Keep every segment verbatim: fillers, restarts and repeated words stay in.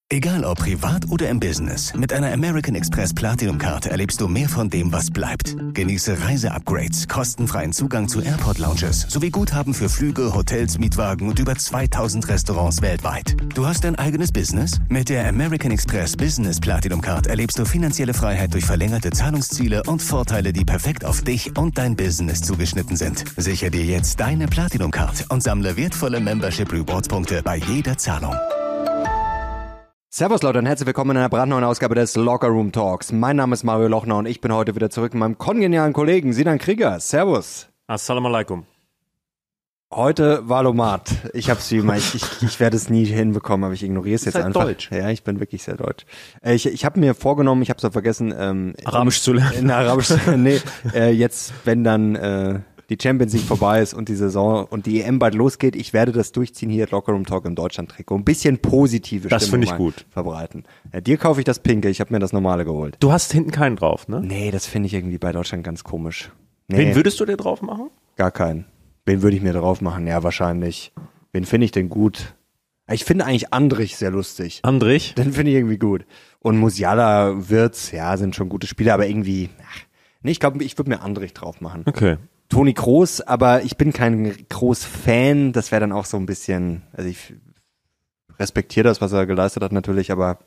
Egal ob privat oder im Business, mit einer American Express Platinum Card erlebst du mehr von dem, was bleibt. Genieße Reise-Upgrades, kostenfreien Zugang zu Airport-Lounges sowie Guthaben für Flüge, Hotels, Mietwagen und über zweitausend Restaurants weltweit. Du hast dein eigenes Business? Mit der American Express Business Platinum Card erlebst du finanzielle Freiheit durch verlängerte Zahlungsziele und Vorteile, die perfekt auf dich und dein Business zugeschnitten sind. Sichere dir jetzt deine Platinum Card und sammle wertvolle Membership Rewards Punkte bei jeder Zahlung. Servus Leute und herzlich willkommen in einer brandneuen Ausgabe des Locker Room Talks. Mein Name ist Mario Lochner und ich bin heute wieder zurück mit meinem kongenialen Kollegen Sinan Krieger. Servus. Assalamu alaikum. Heute Valomat. Ich hab's wie immer, ich, ich, ich werde es nie hinbekommen, aber ich ignoriere es jetzt halt einfach. Deutsch. Ja, ich bin wirklich sehr deutsch. Ich, ich habe mir vorgenommen, ich habe es vergessen, ähm, Arabisch zu lernen. In Arabisch, nee, äh, jetzt, wenn dann äh, die Champions League vorbei ist und die Saison und die E M bald losgeht, ich werde das durchziehen hier, Locker Room Talk im Deutschland-Trikot. Ein bisschen positive Das Stimmung finde ich gut. verbreiten. Ja, dir kaufe ich das Pinke, ich habe mir das Normale geholt. Du hast hinten keinen drauf, ne? Nee, das finde ich irgendwie bei Deutschland ganz komisch. Nee, Wen würdest du dir drauf machen? gar keinen. Wen würde ich mir drauf machen? Ja, wahrscheinlich. Wen finde ich denn gut? Ich finde eigentlich Andrich sehr lustig. Andrich? Den finde ich irgendwie gut. Und Musiala, Wirtz, ja, sind schon gute Spieler, aber irgendwie, ach, nee, ich glaube, ich würde mir Andrich drauf machen. Okay. Toni Kroos, aber ich bin kein Kroos-Fan, das wäre dann auch so ein bisschen, also ich respektiere das, was er geleistet hat natürlich, aber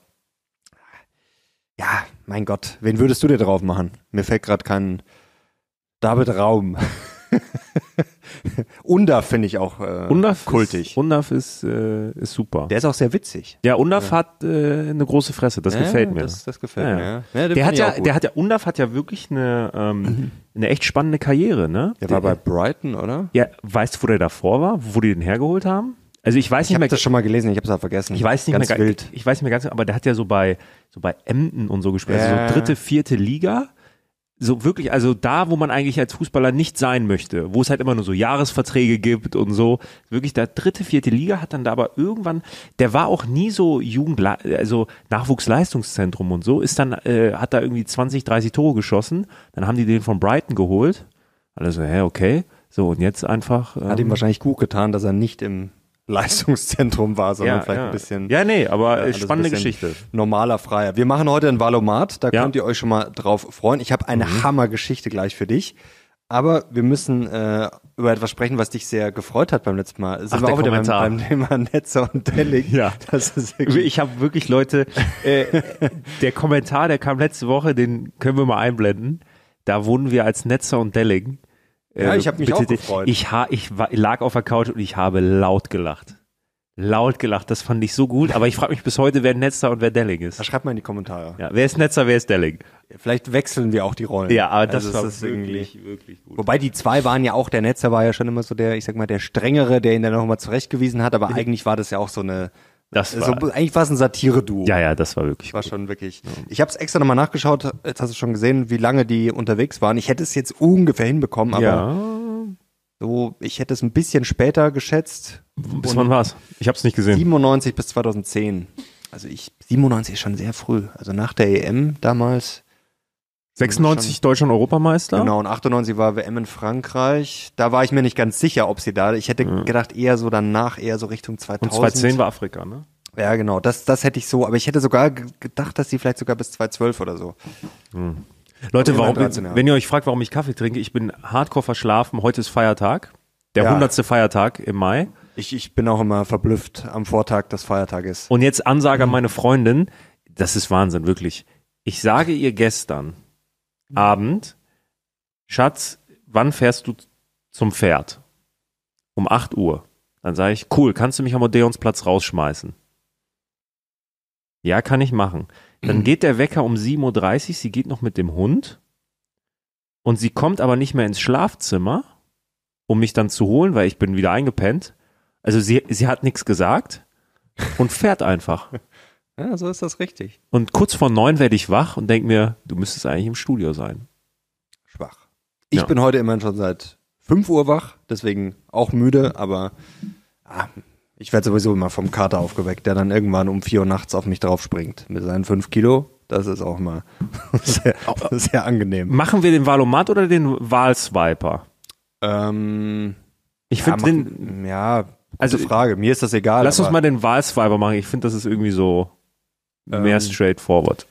ja, mein Gott, wen würdest du dir drauf machen? Mir fällt gerade kein David Raum. Undaf finde ich auch äh, Undaf kultig. Ist, Undaf ist, äh, ist super. Der ist auch sehr witzig. Ja, Undaf ja. hat äh, eine große Fresse, das ja, gefällt mir. Das, das gefällt ja, mir, ja. ja. ja der hat ja, der hat ja, Undaf hat ja wirklich eine, ähm, eine echt spannende Karriere, ne? Der, der war bei Brighton, oder? Ja, weißt du, wo der davor war? Wo die den hergeholt haben? Also ich weiß ich nicht mehr. Ich habe das schon mal gelesen, ich habe es auch vergessen. Ich weiß nicht ganz mehr. Wild. Ich weiß nicht mehr ganz, aber der hat ja so bei so bei Emden und so gespielt, ja. also so dritte, vierte Liga. So wirklich, also da, wo man eigentlich als Fußballer nicht sein möchte, wo es halt immer nur so Jahresverträge gibt und so, wirklich der dritte, vierte Liga hat dann da aber irgendwann, der war auch nie so Jugend, also Nachwuchsleistungszentrum und so, ist dann, äh, hat da irgendwie zwanzig, dreißig Tore geschossen, dann haben die den von Brighton geholt, also hä, okay, so und jetzt einfach. Ähm, hat ihm wahrscheinlich gut getan, dass er nicht im Leistungszentrum war, sondern ja, vielleicht ja. ein bisschen. Ja, nee, aber ja, spannende Geschichte. Normaler Freier. Wir machen heute ein Valomat, da ja. könnt ihr euch schon mal drauf freuen. Ich habe eine mhm. Hammergeschichte gleich für dich. Aber wir müssen äh, über etwas sprechen, was dich sehr gefreut hat beim letzten Mal. Sind Ach, wir auch wieder beim, Kommentar. beim Thema Netzer und Delling. Ja. Das ist ich habe wirklich Leute, äh, der Kommentar, der kam letzte Woche, den können wir mal einblenden. Da wurden wir als Netzer und Delling. Ja, ich habe mich bitte, auch gefreut. Ich, ha, ich war, lag auf der Couch und ich habe laut gelacht. Laut gelacht, das fand ich so gut, aber ich frage mich bis heute, wer Netzer und wer Delling ist. Schreibt mal in die Kommentare. Ja, wer ist Netzer, wer ist Delling? Vielleicht wechseln wir auch die Rollen. Ja, aber das also war das wirklich, wirklich gut. Wobei die zwei waren ja auch, der Netzer war ja schon immer so der, ich sag mal, der Strengere, der ihn dann nochmal zurechtgewiesen hat, aber ja. eigentlich war das ja auch so eine, das war, so, eigentlich war es ein Satire-Duo. Ja, ja, das war wirklich war gut. schon wirklich. Ja. Ich habe es extra nochmal nachgeschaut, jetzt hast du schon gesehen, wie lange die unterwegs waren. Ich hätte es jetzt ungefähr hinbekommen, aber ja. so, ich hätte es ein bisschen später geschätzt. Bis wann war's? Ich habe es nicht gesehen. siebenundneunzig bis zweitausendzehn. Also ich, siebenundneunzig ist schon sehr früh. Also nach der E M damals. sechsundneunzig Deutschland Europameister? Genau, und achtundneunzig war W M in Frankreich. Da war ich mir nicht ganz sicher, ob sie da, ich hätte ja. gedacht eher so danach, eher so Richtung zweitausend. Und zweitausendzehn war Afrika, ne? Ja, genau, das, das hätte ich so, aber ich hätte sogar gedacht, dass sie vielleicht sogar bis zweitausendzwölf oder so. Hm. Leute, warum, wenn ihr euch fragt, warum ich Kaffee trinke, ich bin hardcore verschlafen. Heute ist Feiertag, der hundertste ja. Feiertag im Mai. Ich, ich bin auch immer verblüfft am Vortag des Feiertages. Und jetzt Ansage an meine Freundin, das ist Wahnsinn, wirklich. Ich sage ihr gestern Abend, Schatz, wann fährst du zum Pferd? Um acht Uhr. Dann sage ich, cool, kannst du mich am Odeonsplatz rausschmeißen? Ja, kann ich machen. Dann geht der Wecker um sieben Uhr dreißig, sie geht noch mit dem Hund und sie kommt aber nicht mehr ins Schlafzimmer, um mich dann zu holen, weil ich bin wieder eingepennt. Also sie, sie hat nichts gesagt und fährt einfach. Ja, so ist das richtig. Und kurz vor neun werde ich wach und denke mir, du müsstest eigentlich im Studio sein. Schwach. Ich ja. bin heute immerhin schon seit fünf Uhr wach, deswegen auch müde, aber ah, ich werde sowieso immer vom Kater aufgeweckt, der dann irgendwann um vier Uhr nachts auf mich draufspringt mit seinen fünf Kilo. Das ist auch mal sehr, sehr angenehm. Machen wir den Valomat oder den Wahlswiper? Ähm, ich ja, finde den, ja, gute also Frage. Mir ist das egal. Lass uns mal den Wahlswiper machen. Ich finde, das ist irgendwie so. Mehr Ähm, straightforward.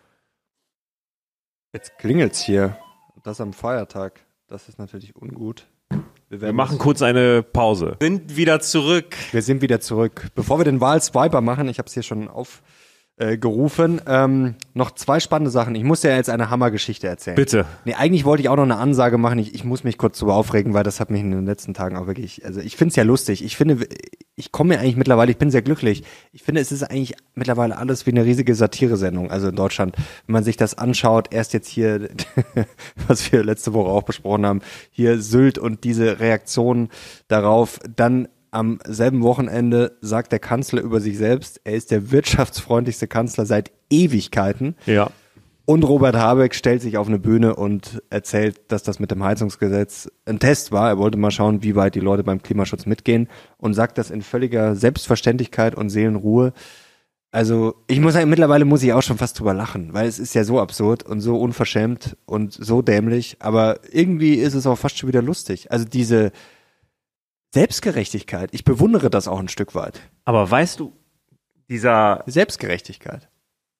Jetzt klingelt's hier. Das am Feiertag. Das ist natürlich ungut. Wir, Wir machen kurz eine Pause. Sind wieder zurück. Wir sind wieder zurück. Bevor wir den Wahl-Swiper machen, ich habe es hier schon aufgerufen, äh, ähm, noch zwei spannende Sachen. Ich muss dir jetzt eine Hammergeschichte erzählen. Bitte. Nee, eigentlich wollte ich auch noch eine Ansage machen. Ich, ich muss mich kurz drüber aufregen, weil das hat mich in den letzten Tagen auch wirklich, also ich finde es ja lustig. Ich finde, ich komme mir eigentlich mittlerweile, ich bin sehr glücklich. Ich finde, es ist eigentlich mittlerweile alles wie eine riesige Satiresendung, also in Deutschland. Wenn man sich das anschaut, erst jetzt hier, was wir letzte Woche auch besprochen haben, hier Sylt und diese Reaktionen darauf, dann am selben Wochenende sagt der Kanzler über sich selbst, er ist der wirtschaftsfreundlichste Kanzler seit Ewigkeiten. Ja. Und Robert Habeck stellt sich auf eine Bühne und erzählt, dass das mit dem Heizungsgesetz ein Test war. Er wollte mal schauen, wie weit die Leute beim Klimaschutz mitgehen und sagt das in völliger Selbstverständlichkeit und Seelenruhe. Also ich muss sagen, mittlerweile muss ich auch schon fast drüber lachen, weil es ist ja so absurd und so unverschämt und so dämlich. Aber irgendwie ist es auch fast schon wieder lustig. Also diese Selbstgerechtigkeit, ich bewundere das auch ein Stück weit. Aber weißt du, dieser Selbstgerechtigkeit.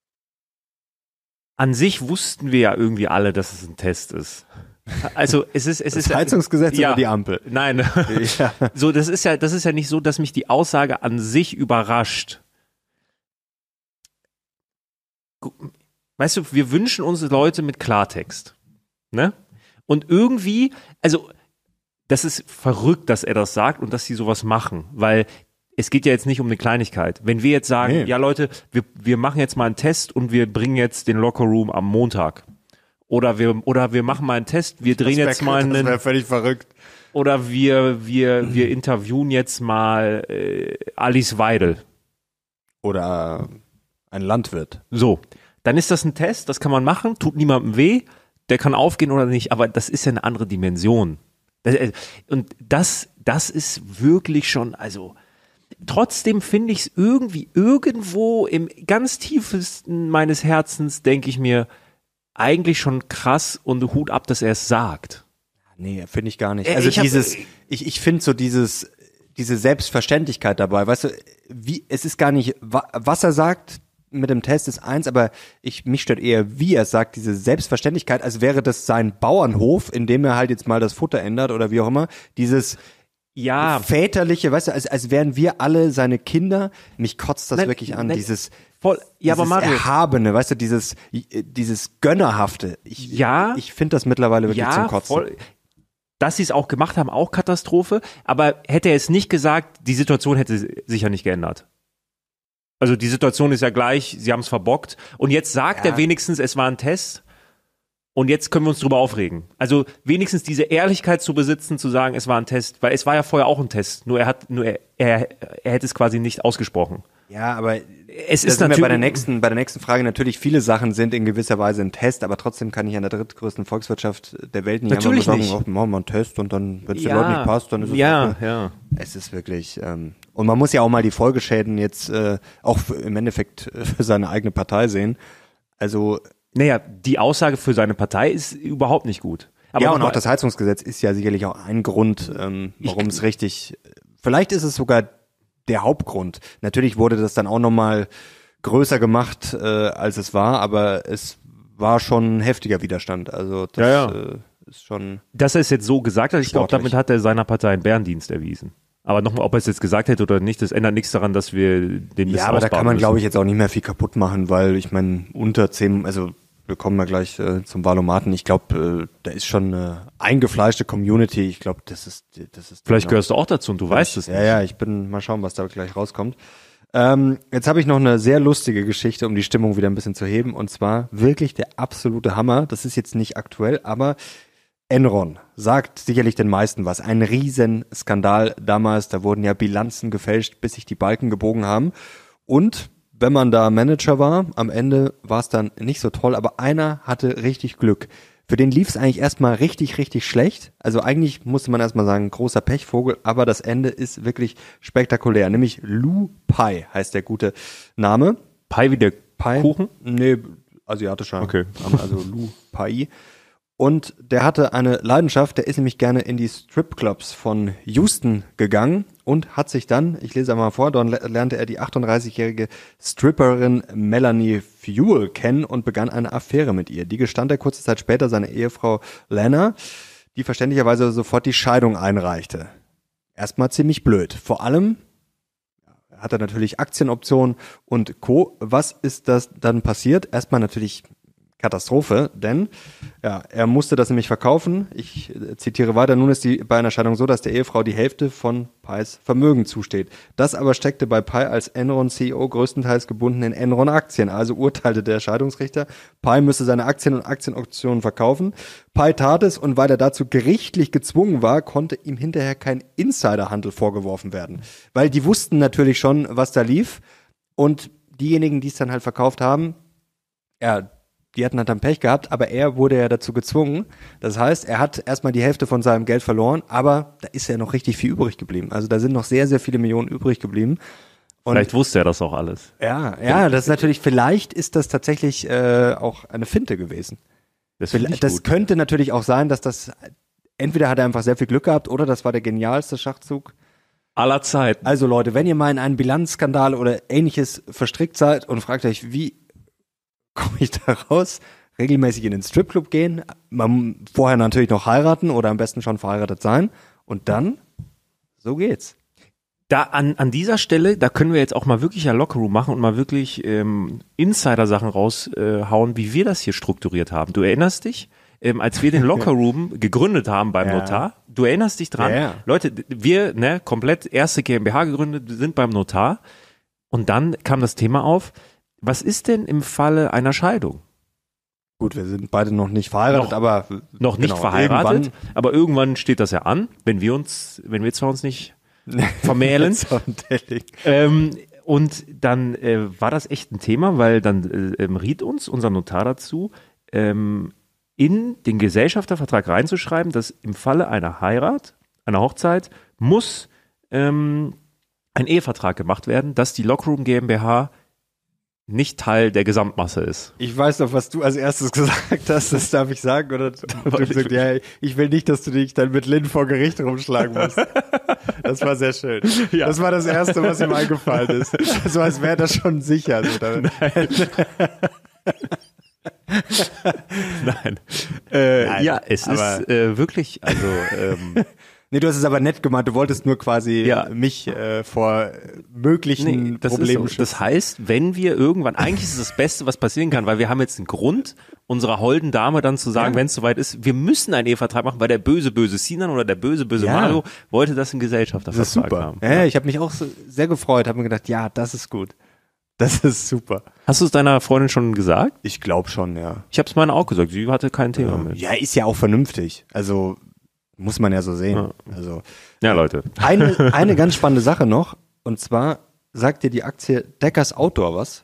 An sich wussten wir ja irgendwie alle, dass es ein Test ist. Also es ist es Das ist Heizungsgesetz ja, oder die Ampel? Nein. Ja. So, das ist ja das ist ja nicht so, dass mich die Aussage an sich überrascht. Weißt du, wir wünschen uns Leute mit Klartext, ne? Und irgendwie, also das ist verrückt, dass er das sagt und dass sie sowas machen, weil es geht ja jetzt nicht um eine Kleinigkeit. Wenn wir jetzt sagen, Nee. ja Leute, wir, wir machen jetzt mal einen Test und wir bringen jetzt den Lockerroom am Montag. Oder wir, oder wir machen mal einen Test, wir drehen jetzt mal Das einen, wäre völlig verrückt. oder wir, wir, wir interviewen jetzt mal äh, Alice Weidel. Oder ein Landwirt. So, dann ist das ein Test, das kann man machen, tut niemandem weh, der kann aufgehen oder nicht, aber das ist ja eine andere Dimension. Das, äh, und das, das ist wirklich schon, also trotzdem finde ich es irgendwie irgendwo im ganz tiefsten meines Herzens, denke ich mir, eigentlich schon krass und Hut ab, dass er es sagt. Nee, finde ich gar nicht. Äh, Also ich hab- dieses, ich, ich finde so dieses, diese Selbstverständlichkeit dabei, weißt du, wie, es ist gar nicht, wa- was er sagt mit dem Test ist eins, aber ich, mich stört eher, wie er es sagt, diese Selbstverständlichkeit, als wäre das sein Bauernhof, in dem er halt jetzt mal das Futter ändert oder wie auch immer, dieses Ja, väterliche, weißt du, als, als wären wir alle seine Kinder, mich kotzt das Nein, wirklich an, nein, dieses, voll, ja, aber dieses Mario, Erhabene, weißt du, dieses, dieses Gönnerhafte. Ich, Ja. ich finde das mittlerweile wirklich zum ja, Kotzen. voll. Dass sie es auch gemacht haben, auch Katastrophe, aber hätte er es nicht gesagt, die Situation hätte sich ja nicht geändert. Also die Situation ist ja gleich, sie haben es verbockt und jetzt sagt Ja. er wenigstens, es war ein Test und jetzt können wir uns drüber aufregen. Also wenigstens diese Ehrlichkeit zu besitzen, zu sagen, es war ein Test, weil es war ja vorher auch ein Test, nur er hat, nur er, er, er hätte es quasi nicht ausgesprochen. Ja, aber Es da ist sind wir natürlich bei der nächsten, bei der nächsten Frage. Natürlich, viele Sachen sind in gewisser Weise ein Test, aber trotzdem kann ich an der drittgrößten Volkswirtschaft der Welt nicht Natürlich einfach nicht. sagen, oh, machen wir einen Test und dann, wenn es den Ja. Leuten nicht passt, dann ist es ja, okay. ja. Es ist wirklich, ähm, und man muss ja auch mal die Folgeschäden jetzt äh, auch für, im Endeffekt äh, für seine eigene Partei sehen. Also Naja, die Aussage für seine Partei ist überhaupt nicht gut. Aber ja, noch und mal- auch das Heizungsgesetz ist ja sicherlich auch ein Grund, ähm, warum es richtig, vielleicht ist es sogar der Hauptgrund. Natürlich wurde das dann auch nochmal größer gemacht, äh, als es war, aber es war schon ein heftiger Widerstand. Also das Ja, ja. Äh, ist schon, Dass er es jetzt so gesagt hat, ich glaube, Sportlich. damit hat er seiner Partei einen Bärendienst erwiesen. Aber nochmal, ob er es jetzt gesagt hätte oder nicht, das ändert nichts daran, dass wir den Mist ja, aber da kann ausbaden man, müssen. glaube ich, jetzt auch nicht mehr viel kaputt machen, weil ich meine, unter zehn, also wir kommen ja gleich äh, zum Valomaten. Ich glaube, äh, da ist schon eine eingefleischte Community. Ich glaube, das ist, das ist. Vielleicht genau. gehörst du auch dazu und du weißt es Ja, nicht. ja, ich bin, mal schauen, was da gleich rauskommt. Ähm, jetzt habe ich noch eine sehr lustige Geschichte, um die Stimmung wieder ein bisschen zu heben. Und zwar wirklich der absolute Hammer. Das ist jetzt nicht aktuell, aber Enron sagt sicherlich den meisten was. Ein Riesenskandal damals. Da wurden ja Bilanzen gefälscht, bis sich die Balken gebogen haben. Und wenn man da Manager war, am Ende war es dann nicht so toll, aber einer hatte richtig Glück. Für den lief es eigentlich erstmal richtig, richtig schlecht. Also eigentlich musste man erstmal sagen, großer Pechvogel, aber das Ende ist wirklich spektakulär. Nämlich Lu Pai heißt der gute Name. Pai wie der Pai? Kuchen? Nee, asiatischer Okay. Name, also Lu Pai. Und der hatte eine Leidenschaft, der ist nämlich gerne in die Stripclubs von Houston gegangen und hat sich dann, ich lese einmal vor, dort lernte er die achtunddreißigjährige Stripperin Melanie Fuel kennen und begann eine Affäre mit ihr. Die gestand er kurze Zeit später seine Ehefrau Lana, die verständlicherweise sofort die Scheidung einreichte. Erstmal ziemlich blöd. Vor allem hat er natürlich Aktienoptionen und Co. Was ist das dann passiert? Erstmal natürlich Katastrophe, denn ja, er musste das nämlich verkaufen. Ich äh, zitiere weiter, nun ist die bei einer Scheidung so, dass der Ehefrau die Hälfte von Pais Vermögen zusteht. Das aber steckte bei Pai als Enron-C E O größtenteils gebunden in Enron-Aktien. Also urteilte der Scheidungsrichter, Pai müsse seine Aktien und Aktienoptionen verkaufen. Pai tat es und weil er dazu gerichtlich gezwungen war, konnte ihm hinterher kein Insiderhandel vorgeworfen werden. Weil die wussten natürlich schon, was da lief und diejenigen, die es dann halt verkauft haben, ja, die hatten halt dann Pech gehabt, aber er wurde ja dazu gezwungen. Das heißt, er hat erstmal die Hälfte von seinem Geld verloren, aber da ist ja noch richtig viel übrig geblieben. Also da sind noch sehr, sehr viele Millionen übrig geblieben. Und vielleicht wusste er das auch alles. Ja, ja, das ist natürlich, vielleicht ist das tatsächlich äh, auch eine Finte gewesen. Das, das könnte natürlich auch sein, dass das, entweder hat er einfach sehr viel Glück gehabt oder das war der genialste Schachzug aller Zeiten. Also Leute, wenn ihr mal in einen Bilanzskandal oder ähnliches verstrickt seid und fragt euch, wie komme ich da raus? Regelmäßig in den Stripclub gehen, man vorher natürlich noch heiraten oder am besten schon verheiratet sein und dann, so geht's. Da an, an dieser Stelle, da können wir jetzt auch mal wirklich ein Lockerroom machen und mal wirklich ähm, Insider-Sachen raushauen, äh, wie wir das hier strukturiert haben. Du erinnerst dich, ähm, als wir den Lockerroom gegründet haben beim ja. Notar, du erinnerst dich dran, ja, ja. Leute, wir, ne, komplett erste GmbH gegründet, sind beim Notar und dann kam das Thema auf, was ist denn im Falle einer Scheidung? Gut, wir sind beide noch nicht verheiratet, noch, aber noch nicht genau, verheiratet, irgendwann. aber irgendwann steht das ja an, wenn wir uns, wenn wir zwar uns nicht vermählen. ähm, und dann äh, war das echt ein Thema, weil dann äh, riet uns unser Notar dazu, ähm, in den Gesellschaftervertrag reinzuschreiben, dass im Falle einer Heirat, einer Hochzeit, muss ähm, ein Ehevertrag gemacht werden, dass die Lockerroom GmbH nicht Teil der Gesamtmasse ist. Ich weiß noch, was du als erstes gesagt hast, das darf ich sagen, oder? Und du hast gesagt, ja, ich will nicht, dass du dich dann mit Lynn vor Gericht rumschlagen musst. Das war sehr schön. Ja. Das war das Erste, was ihm eingefallen ist. So als wäre das schon sicher. So Nein. Nein. Äh, Nein. Ja, es ist äh, wirklich, also ähm, nee, du hast es aber nett gemeint, du wolltest nur quasi ja. mich äh, vor möglichen nee, das Problemen ist so. schützen. Das heißt, wenn wir irgendwann, eigentlich ist es das Beste, was passieren kann, weil wir haben jetzt einen Grund, unserer holden Dame dann zu sagen, ja. wenn es soweit ist, wir müssen einen Ehevertrag machen, weil der böse, böse Sinan oder der böse, böse ja. Mario wollte das im Gesellschaftervertrag haben. Ja, ja, ich habe mich auch so sehr gefreut, habe mir gedacht, ja, das ist gut. Das ist super. Hast du es deiner Freundin schon gesagt? Ich glaube schon, ja. Ich habe es meiner auch gesagt, sie hatte kein Thema ja. mit. Ja, ist ja auch vernünftig. Also muss man ja so sehen. Ja. Also ja, Leute. Eine, eine ganz spannende Sache noch, und zwar sagt dir die Aktie Deckers Outdoor was?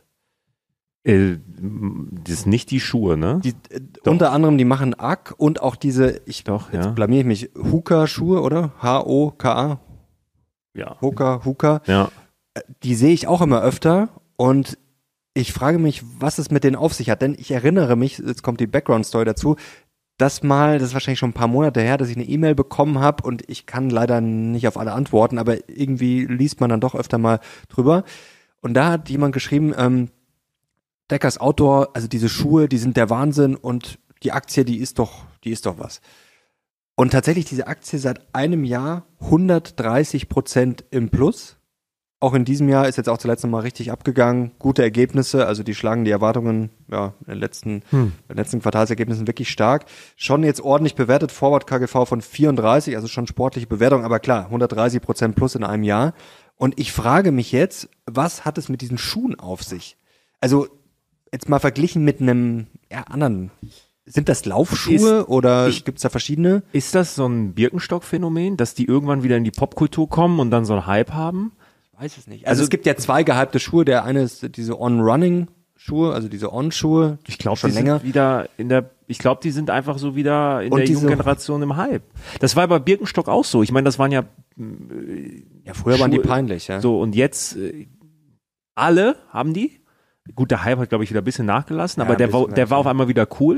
Äh, das ist nicht die Schuhe, ne? Die, äh, unter anderem, die machen A K und auch diese, ich Doch, jetzt ja. blamier ich mich, Hoka-Schuhe, oder? H O K A? Ja. Hoka, Hoka. Ja. Die sehe ich auch immer öfter und ich frage mich, was es mit denen auf sich hat, denn ich erinnere mich, jetzt kommt die Background-Story dazu, das mal, das ist wahrscheinlich schon ein paar Monate her, dass ich eine E-Mail bekommen habe und ich kann leider nicht auf alle antworten, aber irgendwie liest man dann doch öfter mal drüber. Und da hat jemand geschrieben, ähm, Deckers Outdoor, also diese Schuhe, die sind der Wahnsinn und die Aktie, die ist doch, die ist doch was. Und tatsächlich diese Aktie seit einem Jahr hundertdreißig Prozent im Plus. Auch in diesem Jahr ist jetzt auch zuletzt nochmal richtig abgegangen. Gute Ergebnisse, also die schlagen die Erwartungen ja, in den letzten, hm. in den letzten Quartalsergebnissen wirklich stark. Schon jetzt ordentlich bewertet, Forward K G V von vierunddreißig, also schon sportliche Bewertung, aber klar, hundertdreißig Prozent plus in einem Jahr. Und ich frage mich jetzt, was hat es mit diesen Schuhen auf sich? Also jetzt mal verglichen mit einem ja, anderen, sind das Laufschuhe ist, oder gibt es da verschiedene? Ist das so ein Birkenstock-Phänomen, dass die irgendwann wieder in die Popkultur kommen und dann so einen Hype haben? Weiß es nicht. Also, also es gibt ja zwei gehypte Schuhe. Der eine ist diese On-Running-Schuhe, also diese On-Schuhe. Ich glaube, schon die länger. Sind wieder in der. Ich glaube, die sind einfach so wieder in und der jungen Generation im Hype. Das war bei Birkenstock auch so. Ich meine, das waren ja. Äh, ja, früher Schuhe, waren die peinlich, ja. So und jetzt äh, alle haben die. Gut, der Hype hat glaube ich wieder ein bisschen nachgelassen, ja, aber der war, der war auf einmal wieder cool.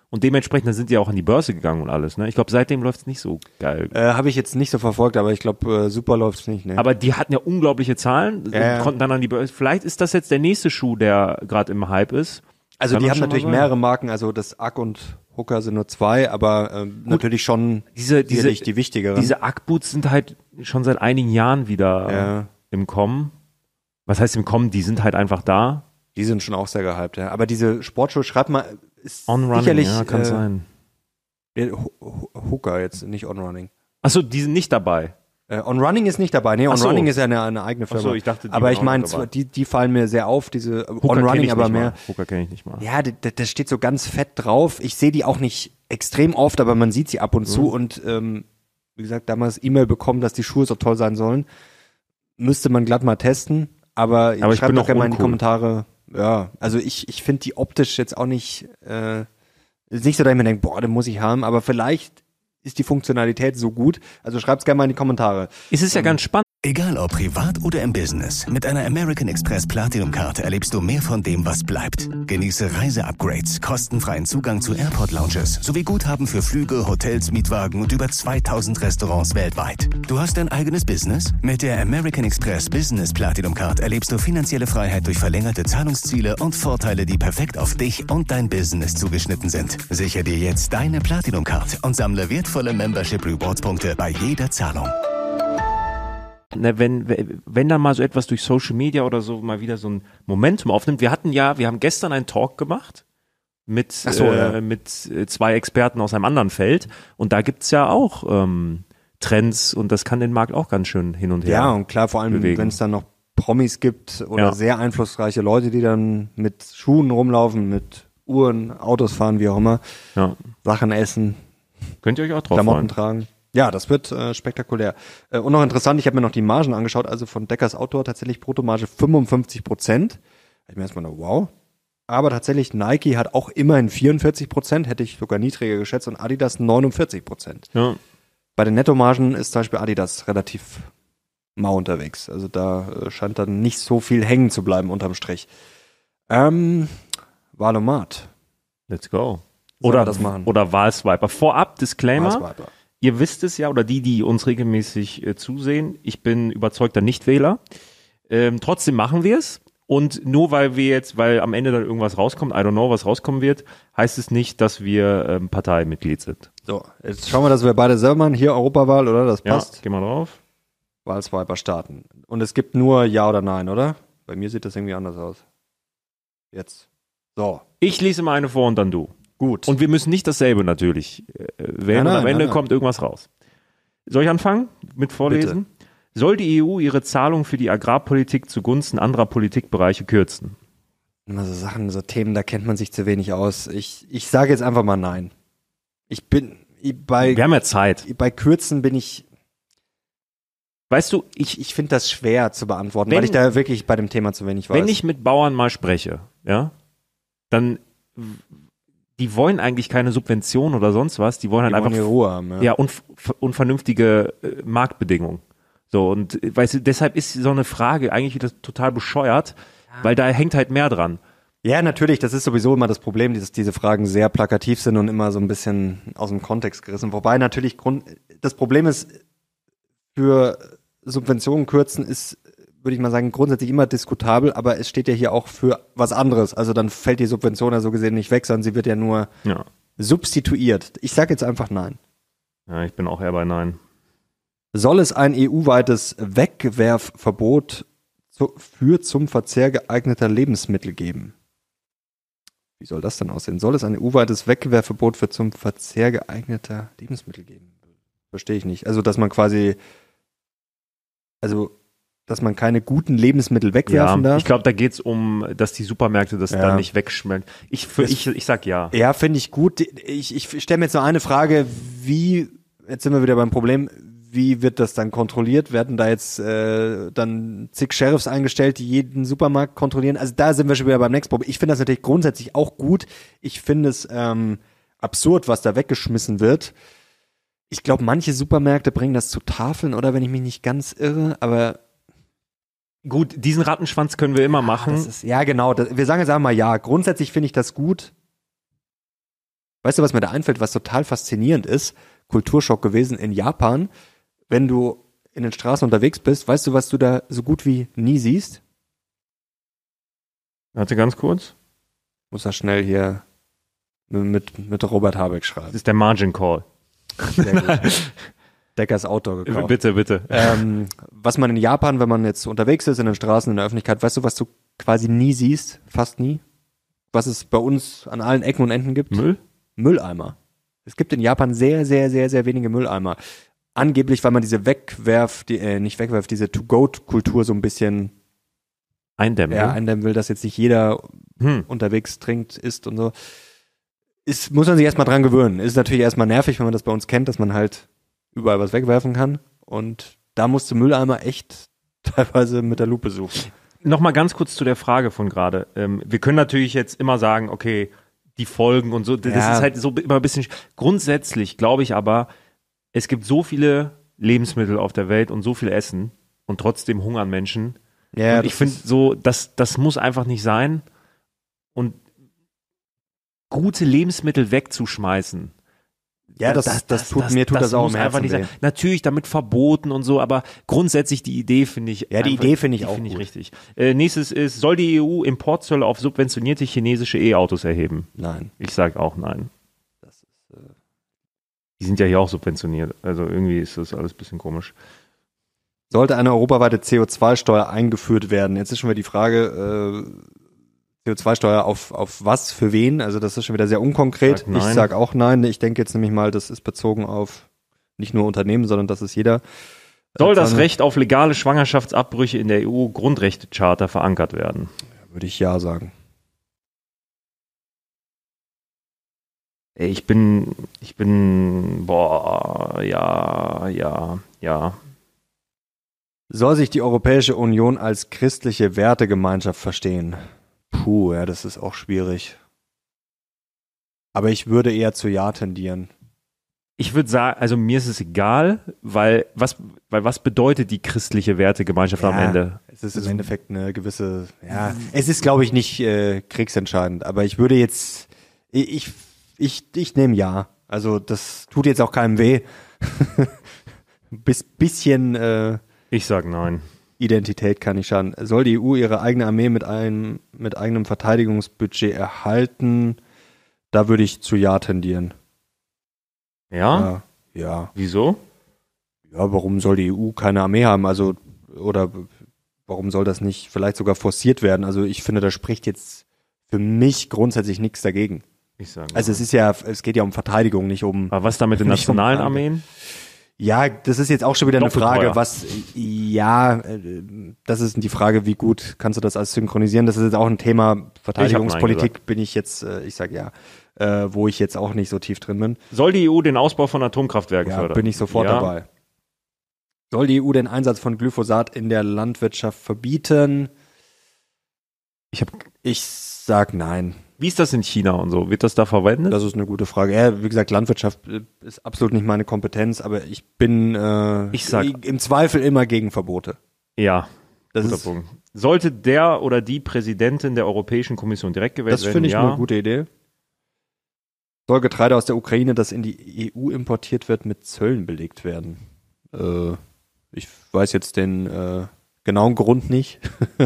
Und dementsprechend dann sind die auch an die Börse gegangen und alles. Ne? Ich glaube, seitdem läuft es nicht so geil. Äh, Habe ich jetzt nicht so verfolgt, aber ich glaube, äh, super läuft es nicht. Ne? Aber die hatten ja unglaubliche Zahlen, ja, und konnten dann an die Börse. Vielleicht ist das jetzt der nächste Schuh, der gerade im Hype ist. Also Kann die man haben schon natürlich mal sagen. mehrere Marken, also das Ack und Hooker sind nur zwei, aber ähm, natürlich schon Diese, diese, sicherlich die wichtigeren. diese Ack-Boots sind halt schon seit einigen Jahren wieder Ja. im Kommen. Was heißt im Kommen? Die sind halt einfach da. Die sind schon auch sehr gehypt, ja. Aber diese Sportschuhe, schreibt mal, ist On-Running, sicherlich ja, kann äh, sein. äh, Ho- Ho- Hooker jetzt, nicht On-Running. Achso, die sind nicht dabei. Äh, On-Running ist nicht dabei. Nee, Ach so. On-Running ist ja eine, eine eigene Firma. Achso, ich dachte, die aber waren ich auch meine, mit dabei. die, die fallen mir sehr auf, diese äh, Hooker kenn On-Running, ich aber nicht mehr. Mal. Hooker kenne ich nicht mal. Ja, das, das steht so ganz fett drauf. Ich sehe die auch nicht extrem oft, aber man sieht sie ab und zu. Mhm. Und ähm, wie gesagt, damals E-Mail bekommen, dass die Schuhe so toll sein sollen. Müsste man glatt mal testen. Aber, Aber ich schreibt bin doch noch gerne mal in die uncool. Kommentare. Ja, also ich, ich finde die optisch jetzt auch nicht, äh, ist nicht so, dass ich mir denke, boah, den muss ich haben. Aber vielleicht ist die Funktionalität so gut. Also schreibt's gerne mal in die Kommentare. Es ist ja ganz spannend. Egal ob privat oder im Business, mit einer American Express Platinum-Karte erlebst du mehr von dem, was bleibt. Genieße Reise-Upgrades, kostenfreien Zugang zu Airport-Lounges sowie Guthaben für Flüge, Hotels, Mietwagen und über zweitausend Restaurants weltweit. Du hast dein eigenes Business? Mit der American Express Business Platinum-Card erlebst du finanzielle Freiheit durch verlängerte Zahlungsziele und Vorteile, die perfekt auf dich und dein Business zugeschnitten sind. Sichere dir jetzt deine Platinum-Card und sammle wertvolle Membership-Rewards-Punkte bei jeder Zahlung. Ne, wenn, wenn da mal so etwas durch Social Media oder so mal wieder so ein Momentum aufnimmt. Wir hatten ja, wir haben gestern einen Talk gemacht mit, Ach so, äh, ja. mit zwei Experten aus einem anderen Feld und da gibt's ja auch ähm, Trends und das kann den Markt auch ganz schön hin und her. Ja, und klar, vor allem, bewegen. wenn es dann noch Promis gibt oder Ja. sehr einflussreiche Leute, die dann mit Schuhen rumlaufen, mit Uhren, Autos fahren, wie auch immer, Ja. Sachen essen, Könnt ihr euch auch drauf Klamotten freuen. tragen. Ja, das wird äh, spektakulär. Äh, und noch interessant, ich habe mir noch die Margen angeschaut, also von Deckers Outdoor tatsächlich Bruttomarge fünfundfünfzig Prozent. Ich mir erstmal, wow. Aber tatsächlich Nike hat auch immerhin vierundvierzig Prozent, hätte ich sogar niedriger geschätzt, und Adidas neunundvierzig Prozent. Ja. Bei den Nettomargen ist zum Beispiel Adidas relativ mau unterwegs. Also da äh, scheint dann nicht so viel hängen zu bleiben unterm Strich. Ähm, Valomat. Let's go. Sollen Oder wir das machen? Oder Wahlswiper. Vorab Disclaimer. Maßwiper. Ihr wisst es ja, oder die, die uns regelmäßig äh, zusehen, ich bin überzeugter Nichtwähler. Ähm, trotzdem machen wir es. Und nur weil wir jetzt, weil am Ende dann irgendwas rauskommt, I don't know, was rauskommen wird, heißt es nicht, dass wir ähm, Parteimitglied sind. So, jetzt schauen wir, dass wir beide selber machen. Hier Europawahl, oder? Das Ja, passt. geh mal drauf. Wahlswiper starten. Und es gibt nur Ja oder Nein, oder? Bei mir sieht das irgendwie anders aus. Jetzt. So, Ich lese mal eine vor und dann du. gut. Und wir müssen nicht dasselbe natürlich äh, wählen. Nein, nein, und am Ende nein, nein. kommt irgendwas raus. Soll ich anfangen mit Vorlesen? Soll die E U ihre Zahlung für die Agrarpolitik zugunsten anderer Politikbereiche kürzen? Immer so Sachen, so Themen, da kennt man sich zu wenig aus. Ich, ich sage jetzt einfach mal Nein. Ich bin, ich, bei, Wir haben ja Zeit. bei Kürzen bin ich, Weißt du, ich, ich, ich finde das schwer zu beantworten, Wenn- weil ich da wirklich bei dem Thema zu wenig weiß. wenn ich mit Bauern mal spreche, ja, dann die wollen eigentlich keine Subvention oder sonst was, die wollen halt die wollen einfach ihre Ruhe haben, ja. ja unv unvernünftige äh, Marktbedingungen. So und äh, weißt du, deshalb ist so eine Frage eigentlich wieder total bescheuert, weil da hängt halt mehr dran. Ja, natürlich, das ist sowieso immer das Problem, dass diese Fragen sehr plakativ sind und immer so ein bisschen aus dem Kontext gerissen. Wobei natürlich Grund, das Problem ist, für Subventionen kürzen ist, würde ich mal sagen, grundsätzlich immer diskutabel, aber es steht ja hier auch für was anderes. Also dann fällt die Subvention ja so gesehen nicht weg, sondern sie wird ja nur Ja. substituiert. Ich sage jetzt einfach nein. Ja, ich bin auch eher bei Nein. Soll es ein E U-weites Wegwerfverbot zu, für zum Verzehr geeigneter Lebensmittel geben? Wie soll das denn aussehen? Soll es ein E U-weites Wegwerfverbot für zum Verzehr geeigneter Lebensmittel geben? Verstehe ich nicht. Also, dass man quasi, also, dass man keine guten Lebensmittel wegwerfen Ja, darf? ich glaube, da geht's um, dass die Supermärkte das Ja. dann nicht wegschmelzen. Ich, für, Das- ich, ich sag ja. Ja, finde ich gut. Ich, ich stelle mir jetzt noch eine Frage, wie, jetzt sind wir wieder beim Problem, wie wird das dann kontrolliert? Werden da jetzt äh, dann zig Sheriffs eingestellt, die jeden Supermarkt kontrollieren? Also da sind wir schon wieder beim nächsten Problem. Ich finde das natürlich grundsätzlich auch gut. Ich finde es ähm, absurd, was da weggeschmissen wird. Ich glaube, manche Supermärkte bringen das zu Tafeln, oder wenn ich mich nicht ganz irre, aber Gut, diesen Rattenschwanz können wir immer machen. das ist, ja genau, das, wir sagen jetzt einmal ja. Grundsätzlich finde ich das gut. Weißt du, was mir da einfällt, was total faszinierend ist? Kulturschock gewesen in Japan. Wenn du in den Straßen unterwegs bist, weißt du, was du da so gut wie nie siehst? Warte ganz kurz. Muss er schnell hier mit, mit Robert Habeck schreiben. Das ist der Margin Call. Sehr gut. Deckers Outdoor gekauft. Bitte, bitte. Ähm, was man in Japan, wenn man jetzt unterwegs ist, in den Straßen, in der Öffentlichkeit, weißt du, was du quasi nie siehst? Fast nie? Was es bei uns an allen Ecken und Enden gibt? Müll? Mülleimer. Es gibt in Japan sehr, sehr, sehr, sehr wenige Mülleimer. Angeblich, weil man diese Wegwerf, die, äh, nicht Wegwerf, diese To-Go-Kultur so ein bisschen Eindämmen. ja, eindämmen will, dass jetzt nicht jeder Hm. unterwegs trinkt, isst und so. Ist, muss man sich erstmal dran gewöhnen. Ist natürlich erstmal nervig, wenn man das bei uns kennt, dass man halt überall was wegwerfen kann. Und da musst du Mülleimer echt teilweise mit der Lupe suchen. Nochmal ganz kurz zu der Frage von gerade. Ähm, wir können natürlich jetzt immer sagen, okay, die Folgen und so, das Ja. ist halt so immer ein bisschen, grundsätzlich glaube ich aber, es gibt so viele Lebensmittel auf der Welt und so viel Essen und trotzdem hungern Menschen. Ja, und ich finde so, das, das muss einfach nicht sein. Und gute Lebensmittel wegzuschmeißen. ja, das, das, das tut, mir tut das, auch muss im einfach Herzen nicht weh. sein. Natürlich damit verboten und so, aber grundsätzlich die Idee finde ich. Ja, die einfach- Idee finde ich die auch finde ich gut. richtig. Äh, nächstes ist, soll die E U Importzölle auf subventionierte chinesische E-Autos erheben? Nein. Ich sage auch nein. Das ist, äh, Die sind ja hier auch subventioniert. Also irgendwie ist das alles ein bisschen komisch. Sollte eine europaweite C O zwei Steuer eingeführt werden? Jetzt ist schon wieder die Frage, äh, C O zwei Steuer auf, auf was, für wen? Also das ist schon wieder sehr unkonkret. Sag Ich nein. sag auch nein. Ich denke jetzt nämlich mal, das ist bezogen auf nicht nur Unternehmen, sondern das ist jeder. Soll das Dann Recht auf legale Schwangerschaftsabbrüche in der E U-Grundrechtecharta verankert werden? Würde ich ja sagen. Ey, Ich bin, ich bin, boah, ja, ja, ja. Soll sich die Europäische Union als christliche Wertegemeinschaft verstehen? Puh, ja, das ist auch schwierig. Aber ich würde eher zu Ja tendieren. Ich würde sagen, also mir ist es egal, weil was, weil was bedeutet die christliche Wertegemeinschaft am Ende? Es ist im Endeffekt eine gewisse, ja, es ist, glaube ich, nicht äh, kriegsentscheidend, aber ich würde jetzt, ich, ich, ich, ich nehme Ja. Also das tut jetzt auch keinem weh. Bis bisschen äh, Ich sag nein. Identität kann nicht schaden. Soll die E U ihre eigene Armee mit einem mit eigenem Verteidigungsbudget erhalten? Da würde ich zu Ja tendieren. Ja? Ja, ja. Wieso? Ja, warum soll die E U keine Armee haben? Also, oder warum soll das nicht vielleicht sogar forciert werden? Also ich finde, da spricht jetzt für mich grundsätzlich nichts dagegen. Ich sag Also es ist ja, es geht ja um Verteidigung, nicht um. Aber was da mit den nicht um nationalen Armee. Armeen? Ja, das ist jetzt auch schon wieder eine Doppelt Frage, teuer. was, ja, äh, das ist die Frage, wie gut kannst du das alles synchronisieren? Das ist jetzt auch ein Thema Verteidigungspolitik, bin ich jetzt, äh, ich sag ja, äh, wo ich jetzt auch nicht so tief drin bin. Soll die E U den Ausbau von Atomkraftwerken Ja, fördern? bin ich sofort ja. dabei. Soll die E U den Einsatz von Glyphosat in der Landwirtschaft verbieten? Ich hab, Ich sag nein. wie ist das in China und so? Wird das da verwendet? Das ist eine gute Frage. Ja, wie gesagt, Landwirtschaft äh, ist absolut nicht meine Kompetenz, aber ich bin äh, Ich sag- im Zweifel immer gegen Verbote. ja, Das guter ist, Punkt. Sollte der oder die Präsidentin der Europäischen Kommission direkt gewählt das werden? finde ich ja. eine gute Idee. Soll Getreide aus der Ukraine, das in die E U importiert wird, mit Zöllen belegt werden? Äh, ich weiß jetzt den äh, genauen Grund nicht.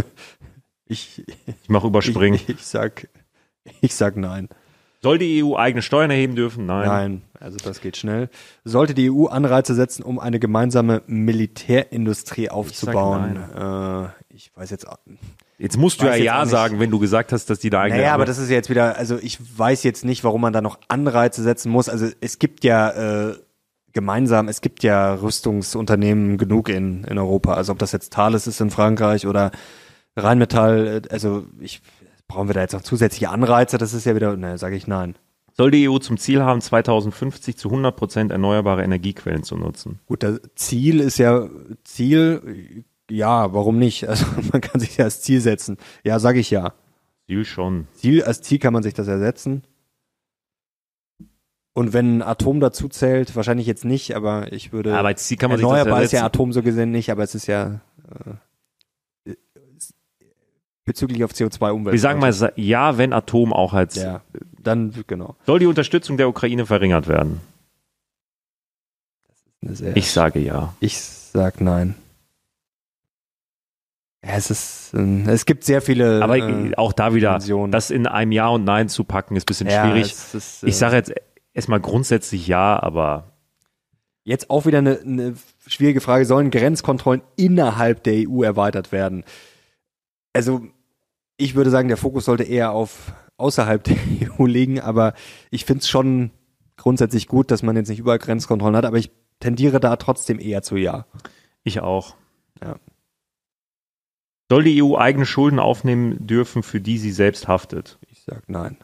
ich, Ich mache überspringen. ich, ich sag, ich sag nein. Soll die E U eigene Steuern erheben dürfen? Nein. Nein, also das geht schnell. Sollte die E U Anreize setzen, um eine gemeinsame Militärindustrie aufzubauen? Ich, äh, ich weiß jetzt auch. Jetzt musst du Weiß ja jetzt ja auch nicht. sagen, wenn du gesagt hast, dass die da eigene... Naja, aber das ist ja jetzt wieder, also ich weiß jetzt nicht, warum man da noch Anreize setzen muss. Also es gibt ja äh, gemeinsam, es gibt ja Rüstungsunternehmen genug in, in Europa. Also ob das jetzt Thales ist in Frankreich oder Rheinmetall, äh, also ich brauchen wir da jetzt noch zusätzliche Anreize? Das ist ja wieder, ne, sage ich nein. Soll die E U zum Ziel haben, zweitausendfünfzig zu hundert Prozent erneuerbare Energiequellen zu nutzen? Gut, das Ziel ist ja, Ziel, ja, warum nicht? Also man kann sich ja als Ziel setzen. Ja, sage ich ja. Ziel schon. Ziel, als Ziel kann man sich das ersetzen. Und wenn ein Atom dazu zählt, wahrscheinlich jetzt nicht, aber ich würde. Aber als Ziel kann man sich das erneuerbar ist ersetzen. ja Atom so gesehen nicht, aber es ist ja äh, bezüglich auf C O zwei Umwelt. Wir sagen mal sa- ja, wenn Atom auch als Ja. dann, genau. Soll die Unterstützung der Ukraine verringert werden? Ich sage ja. Ich sag nein. Ja, es ist, äh, es gibt sehr viele. Aber äh, auch da wieder, Dimensionen. das in einem Ja und Nein zu packen, ist ein bisschen Ja, schwierig. es ist, äh, Ich sage jetzt erstmal grundsätzlich ja, aber Jetzt auch wieder eine, eine schwierige Frage. Sollen Grenzkontrollen innerhalb der E U erweitert werden? Also, ich würde sagen, der Fokus sollte eher auf außerhalb der E U liegen, aber ich finde es schon grundsätzlich gut, dass man jetzt nicht überall Grenzkontrollen hat, aber ich tendiere da trotzdem eher zu ja. ich auch. Ja. Soll die E U eigene Schulden aufnehmen dürfen, für die sie selbst haftet? Ich sag nein.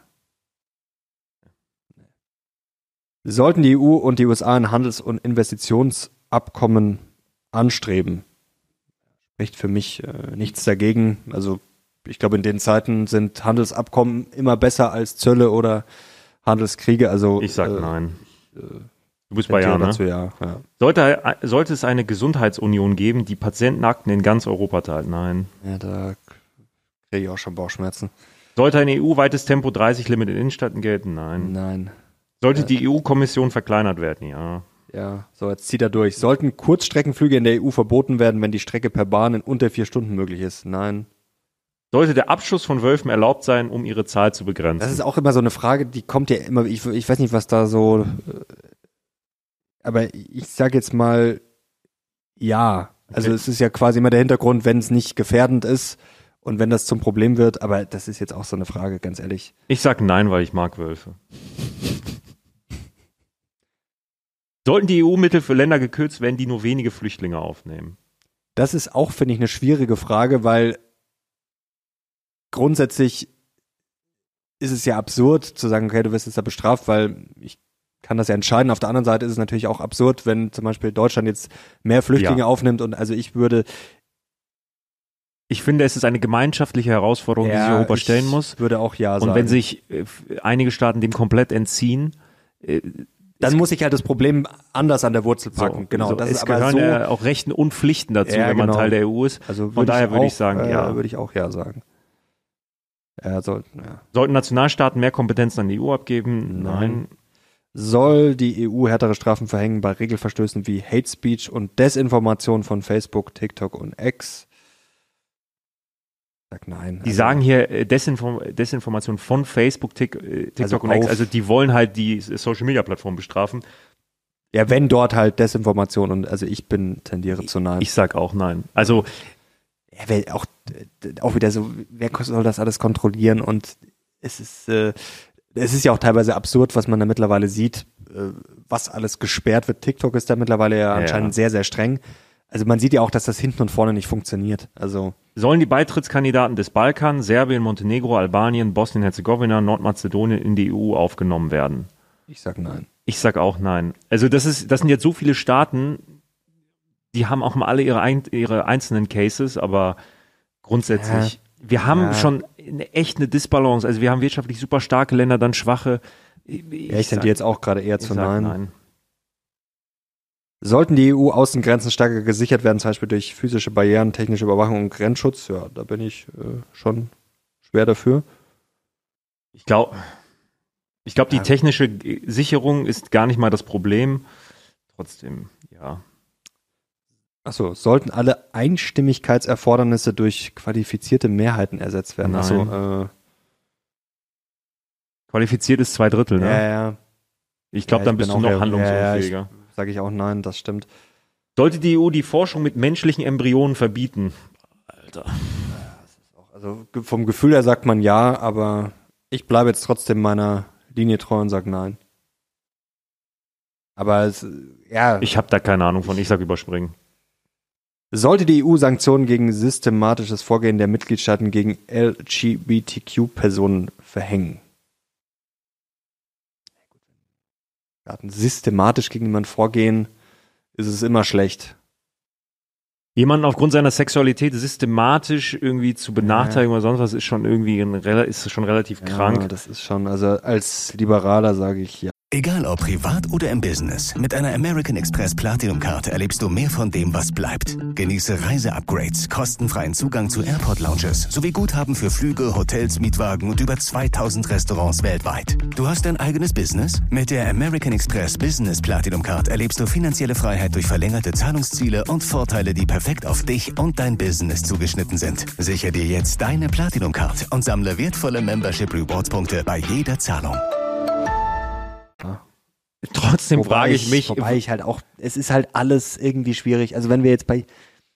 Sollten die E U und die U S A ein Handels- und Investitionsabkommen anstreben? Spricht für mich äh, nichts dagegen. Also ich glaube, in den Zeiten sind Handelsabkommen immer besser als Zölle oder Handelskriege. Also Ich sag äh, nein. äh, Du bist bei ja, ne? dazu, ja, ja. Sollte, sollte es eine Gesundheitsunion geben, die Patientenakten in ganz Europa teilt? Nein. Ja, da kriege ich auch schon Bauchschmerzen. Sollte ein E U-weites Tempo dreißig Limit in Innenstädten gelten? Nein. Nein. Sollte Äh. die E U-Kommission verkleinert werden? Ja. Ja, so, jetzt zieht er durch. Sollten Kurzstreckenflüge in der E U verboten werden, wenn die Strecke per Bahn in unter vier Stunden möglich ist? Nein. Sollte der Abschuss von Wölfen erlaubt sein, um ihre Zahl zu begrenzen? Das ist auch immer so eine Frage, die kommt ja immer, ich, ich weiß nicht, was da so, äh, aber ich sage jetzt mal, ja. Also Okay. es ist ja quasi immer der Hintergrund, wenn es nicht gefährdend ist und wenn das zum Problem wird, aber das ist jetzt auch so eine Frage, ganz ehrlich. Ich sag nein, weil ich mag Wölfe. Sollten die E U-Mittel für Länder gekürzt werden, die nur wenige Flüchtlinge aufnehmen? Das ist auch, finde ich, eine schwierige Frage, weil grundsätzlich ist es ja absurd zu sagen, okay, du wirst jetzt da bestraft, weil ich kann das ja entscheiden. Auf der anderen Seite ist es natürlich auch absurd, wenn zum Beispiel Deutschland jetzt mehr Flüchtlinge Ja. aufnimmt und also ich würde Ich finde, es ist eine gemeinschaftliche Herausforderung, die sich Europa ich stellen muss. würde auch ja sagen. Und wenn sich äh, einige Staaten dem komplett entziehen, äh, dann muss ich halt das Problem anders an der Wurzel packen. so, genau, so, das es ist aber gehören so, ja auch Rechten und Pflichten dazu, Ja, wenn man genau. Teil der E U ist. also Von daher würde ich auch, sagen, äh, ja. würde ich auch ja sagen. Ja, soll, ja. Sollten Nationalstaaten mehr Kompetenzen an die E U abgeben? Nein. Soll die E U härtere Strafen verhängen bei Regelverstößen wie Hate Speech und Desinformation von Facebook, TikTok und X? Sag nein. Die Also, sagen hier äh, Desinform Desinformation von Facebook, Tik äh, TikTok Also und X. auf- Also die wollen halt die Social-Media-Plattform bestrafen. ja, wenn dort halt Desinformation und also ich bin tendiere zu nein. Ich sag auch nein. Also ja, wer, auch, äh, auch wieder so, wer soll das alles kontrollieren? Und es ist, äh, es ist ja auch teilweise absurd, was man da mittlerweile sieht, äh, was alles gesperrt wird. TikTok ist da mittlerweile ja, Ja. anscheinend sehr, sehr streng. Also man sieht ja auch, dass das hinten und vorne nicht funktioniert. Also sollen die Beitrittskandidaten des Balkan, Serbien, Montenegro, Albanien, Bosnien-Herzegowina, Nordmazedonien in die E U aufgenommen werden? ich sag nein. Ich sag auch nein. Also das ist, das sind jetzt so viele Staaten, die haben auch mal alle ihre, ein, ihre einzelnen Cases, aber grundsätzlich, wir haben Ja. schon eine, echt eine Disbalance. Also wir haben wirtschaftlich super starke Länder, dann schwache. Ich, Ja, ich tendiere jetzt auch gerade eher ich zu sag nein. nein. Sollten die E U-Außengrenzen stärker gesichert werden, zum Beispiel durch physische Barrieren, technische Überwachung und Grenzschutz? Ja, da bin ich äh, schon schwer dafür. Ich glaube, ich glaube, die Ja. technische G- Sicherung ist gar nicht mal das Problem. Trotzdem, ja. Achso, sollten alle Einstimmigkeitserfordernisse durch qualifizierte Mehrheiten ersetzt werden? Nein. Achso, äh, Qualifiziert ist zwei Drittel, ne? ja, ja, Ich glaube, Ja, dann ich bist bin du auch noch eher- handlungsunfähiger. sage ich auch nein, das stimmt. Sollte die E U die Forschung mit menschlichen Embryonen verbieten? Alter. Also ge- vom Gefühl her sagt man ja, aber ich bleibe jetzt trotzdem meiner Linie treu und sage nein. Aber es, ja, Ich habe da keine Ahnung von. Ich sag überspringen. sollte die E U Sanktionen gegen systematisches Vorgehen der Mitgliedstaaten gegen L G B T Q-Personen verhängen? Staaten systematisch gegen jemanden vorgehen, ist es immer schlecht. Jemanden aufgrund seiner Sexualität systematisch irgendwie zu benachteiligen oder sonst was ist schon irgendwie ein, rela- ist schon relativ Ja, krank. das ist schon, also als Liberaler sage ich ja. Egal ob privat oder im Business, mit einer American Express Platinum-Karte erlebst du mehr von dem, was bleibt. Genieße Reise-Upgrades, kostenfreien Zugang zu Airport-Lounges sowie Guthaben für Flüge, Hotels, Mietwagen und über zweitausend Restaurants weltweit. Du hast dein eigenes Business? Mit der American Express Business Platinum Card erlebst du finanzielle Freiheit durch verlängerte Zahlungsziele und Vorteile, die perfekt auf dich und dein Business zugeschnitten sind. Sichere dir jetzt deine Platinum Card und sammle wertvolle Membership Rewards Punkte bei jeder Zahlung. Trotzdem wobei frage ich mich. Wobei ich halt auch, es ist halt alles irgendwie schwierig. Also wenn wir jetzt bei,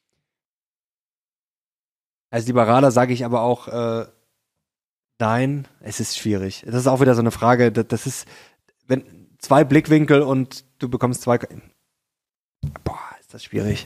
als Liberaler sage ich aber auch, äh, nein, es ist schwierig. Das ist auch wieder so eine Frage, das, das ist, wenn zwei Blickwinkel und du bekommst zwei, boah, ist das schwierig.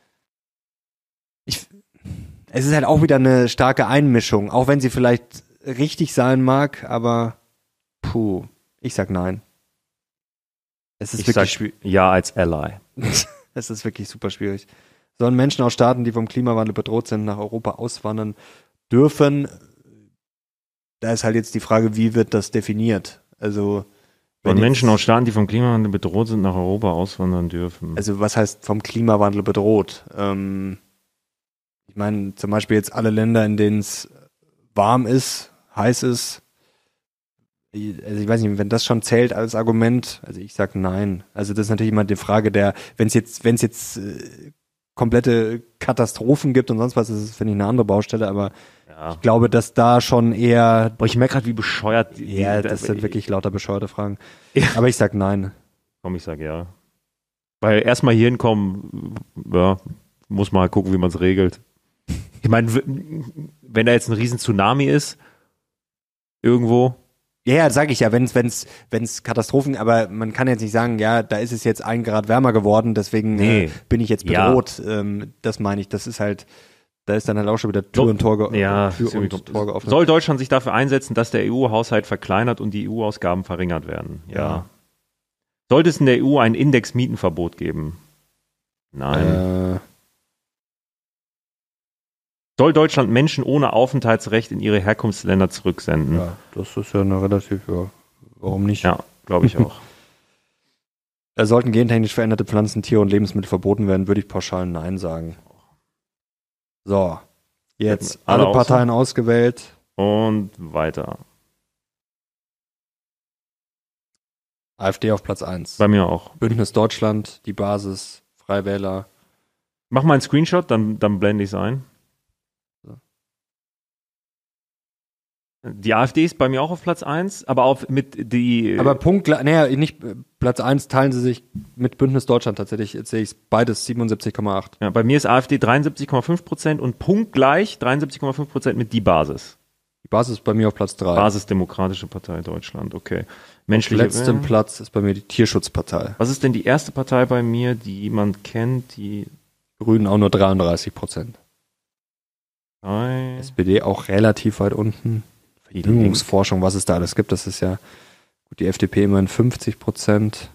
Ich, es ist halt auch wieder eine starke Einmischung, auch wenn sie vielleicht richtig sein mag, aber puh, ich sag nein. Es ist Ich wirklich sag ja als Ally. Es ist wirklich super schwierig. Sollen Menschen aus Staaten, die vom Klimawandel bedroht sind, nach Europa auswandern dürfen? Da ist halt jetzt die Frage, wie wird das definiert? Also wenn Sollen Menschen jetzt, aus Staaten, die vom Klimawandel bedroht sind, nach Europa auswandern dürfen? Also was heißt vom Klimawandel bedroht? Ähm, ich meine zum Beispiel jetzt alle Länder, in denen es warm ist, heiß ist. Also ich weiß nicht, wenn das schon zählt als Argument, also ich sag nein. Also das ist natürlich immer die Frage der, wenn es jetzt, wenn es jetzt äh, komplette Katastrophen gibt und sonst was, das ist, finde ich, eine andere Baustelle, aber Ja. ich glaube, dass da schon eher, Boah, ich merke gerade, wie bescheuert. die- ja, die- das sind wirklich lauter bescheuerte Fragen. Ja. Aber ich sag nein. Komm, ich sag ja. Weil erstmal hier hinkommen, ja, muss man halt gucken, wie man es regelt. Ich meine, w- wenn da jetzt ein riesen Tsunami ist, irgendwo, Ja, ja, sag ich ja, wenn es, wenn es, wenn es Katastrophen, aber man kann jetzt nicht sagen, ja, da ist es jetzt ein Grad wärmer geworden, deswegen Nee. äh, bin ich jetzt Ja. bedroht. Ähm, das meine ich, das ist halt, da ist dann halt auch schon wieder Tür So, und Tor, ge ja, Tür und so- Tor geöffnet. soll Deutschland sich dafür einsetzen, dass der E U-Haushalt verkleinert und die E U-Ausgaben verringert werden? Ja. Ja. Sollte es in der E U ein Index-Mietenverbot geben? Nein. Äh, Soll Deutschland Menschen ohne Aufenthaltsrecht in ihre Herkunftsländer zurücksenden? ja, das ist ja eine relativ, ja, warum nicht? Ja, glaube ich auch. Äh, sollten gentechnisch veränderte Pflanzen, Tiere und Lebensmittel verboten werden, würde ich pauschal nein sagen. So, jetzt Alle alle Parteien ausgewählt. Und weiter. AfD auf Platz eins. Bei mir auch. Bündnis Deutschland, die Basis, Freiwähler. Mach mal einen Screenshot, dann, dann blende ich es ein. So. Die AfD ist bei mir auch auf Platz eins, aber auf mit die. Aber Punkt, naja, nicht äh, Platz eins teilen sie sich mit Bündnis Deutschland tatsächlich. Jetzt sehe ich beides siebenundsiebzig Komma acht. ja, bei mir ist AfD dreiundsiebzig Komma fünf Prozent und punktgleich dreiundsiebzig Komma fünf Prozent mit die Basis. Die Basis ist bei mir auf Platz drei. Basisdemokratische Partei Deutschland, okay. Auf Menschliche letztem Platz ist bei mir die Tierschutzpartei. Was ist denn die erste Partei bei mir, die jemand kennt, die Grünen auch nur dreiunddreißig Prozent. Partei, S P D auch relativ weit unten. die Verjüngungsforschung, was es da alles gibt, das ist ja gut, die F D P immerhin fünfzig Prozent.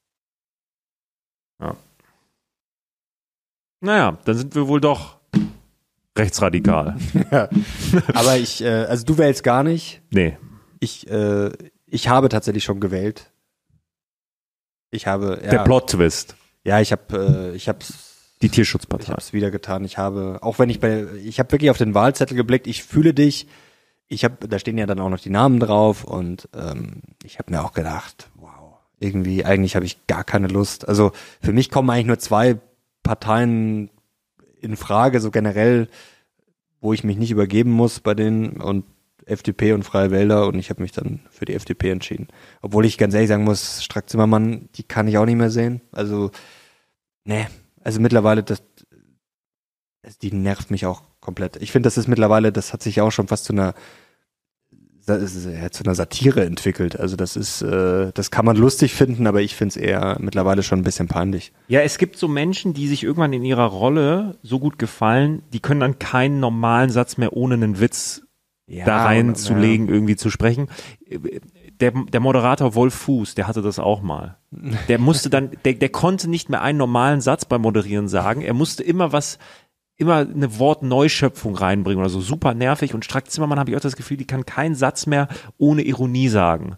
Naja, dann sind wir wohl doch rechtsradikal. Aber ich, äh, also du wählst gar nicht. Nee. Ich, äh, ich habe tatsächlich schon gewählt. Ich habe, ja, Der Plot-Twist. ja, ich habe, äh, ich hab's, Die ich Tierschutzpartei. hab's wieder getan. Ich habe, auch wenn ich bei, ich habe wirklich auf den Wahlzettel geblickt. Ich fühle dich. Ich habe, da stehen ja dann auch noch die Namen drauf und ähm, ich habe mir auch gedacht, wow, irgendwie eigentlich habe ich gar keine Lust. Also für mich kommen eigentlich nur zwei Parteien in Frage, so generell, wo ich mich nicht übergeben muss bei denen, und F D P und Freie Wähler, und ich habe mich dann für die F D P entschieden. Obwohl ich ganz ehrlich sagen muss, Strack-Zimmermann, die kann ich auch nicht mehr sehen. Also, nee, also mittlerweile, das, also die nervt mich auch komplett. Ich finde, das ist mittlerweile, das hat sich auch schon fast zu einer zu einer Satire entwickelt. Also das ist, äh, das kann man lustig finden, aber ich finde es eher mittlerweile schon ein bisschen peinlich. Ja, es gibt so Menschen, die sich irgendwann in ihrer Rolle so gut gefallen, die können dann keinen normalen Satz mehr ohne einen Witz Ja, da reinzulegen, ja. irgendwie zu sprechen. Der, der Moderator Wolf Fuß, der hatte das auch mal. Der musste dann, der, der konnte nicht mehr einen normalen Satz beim Moderieren sagen. Er musste immer was, immer eine Wortneuschöpfung reinbringen oder so. Super nervig. Und Strack Zimmermann habe ich auch das Gefühl, die kann keinen Satz mehr ohne Ironie sagen.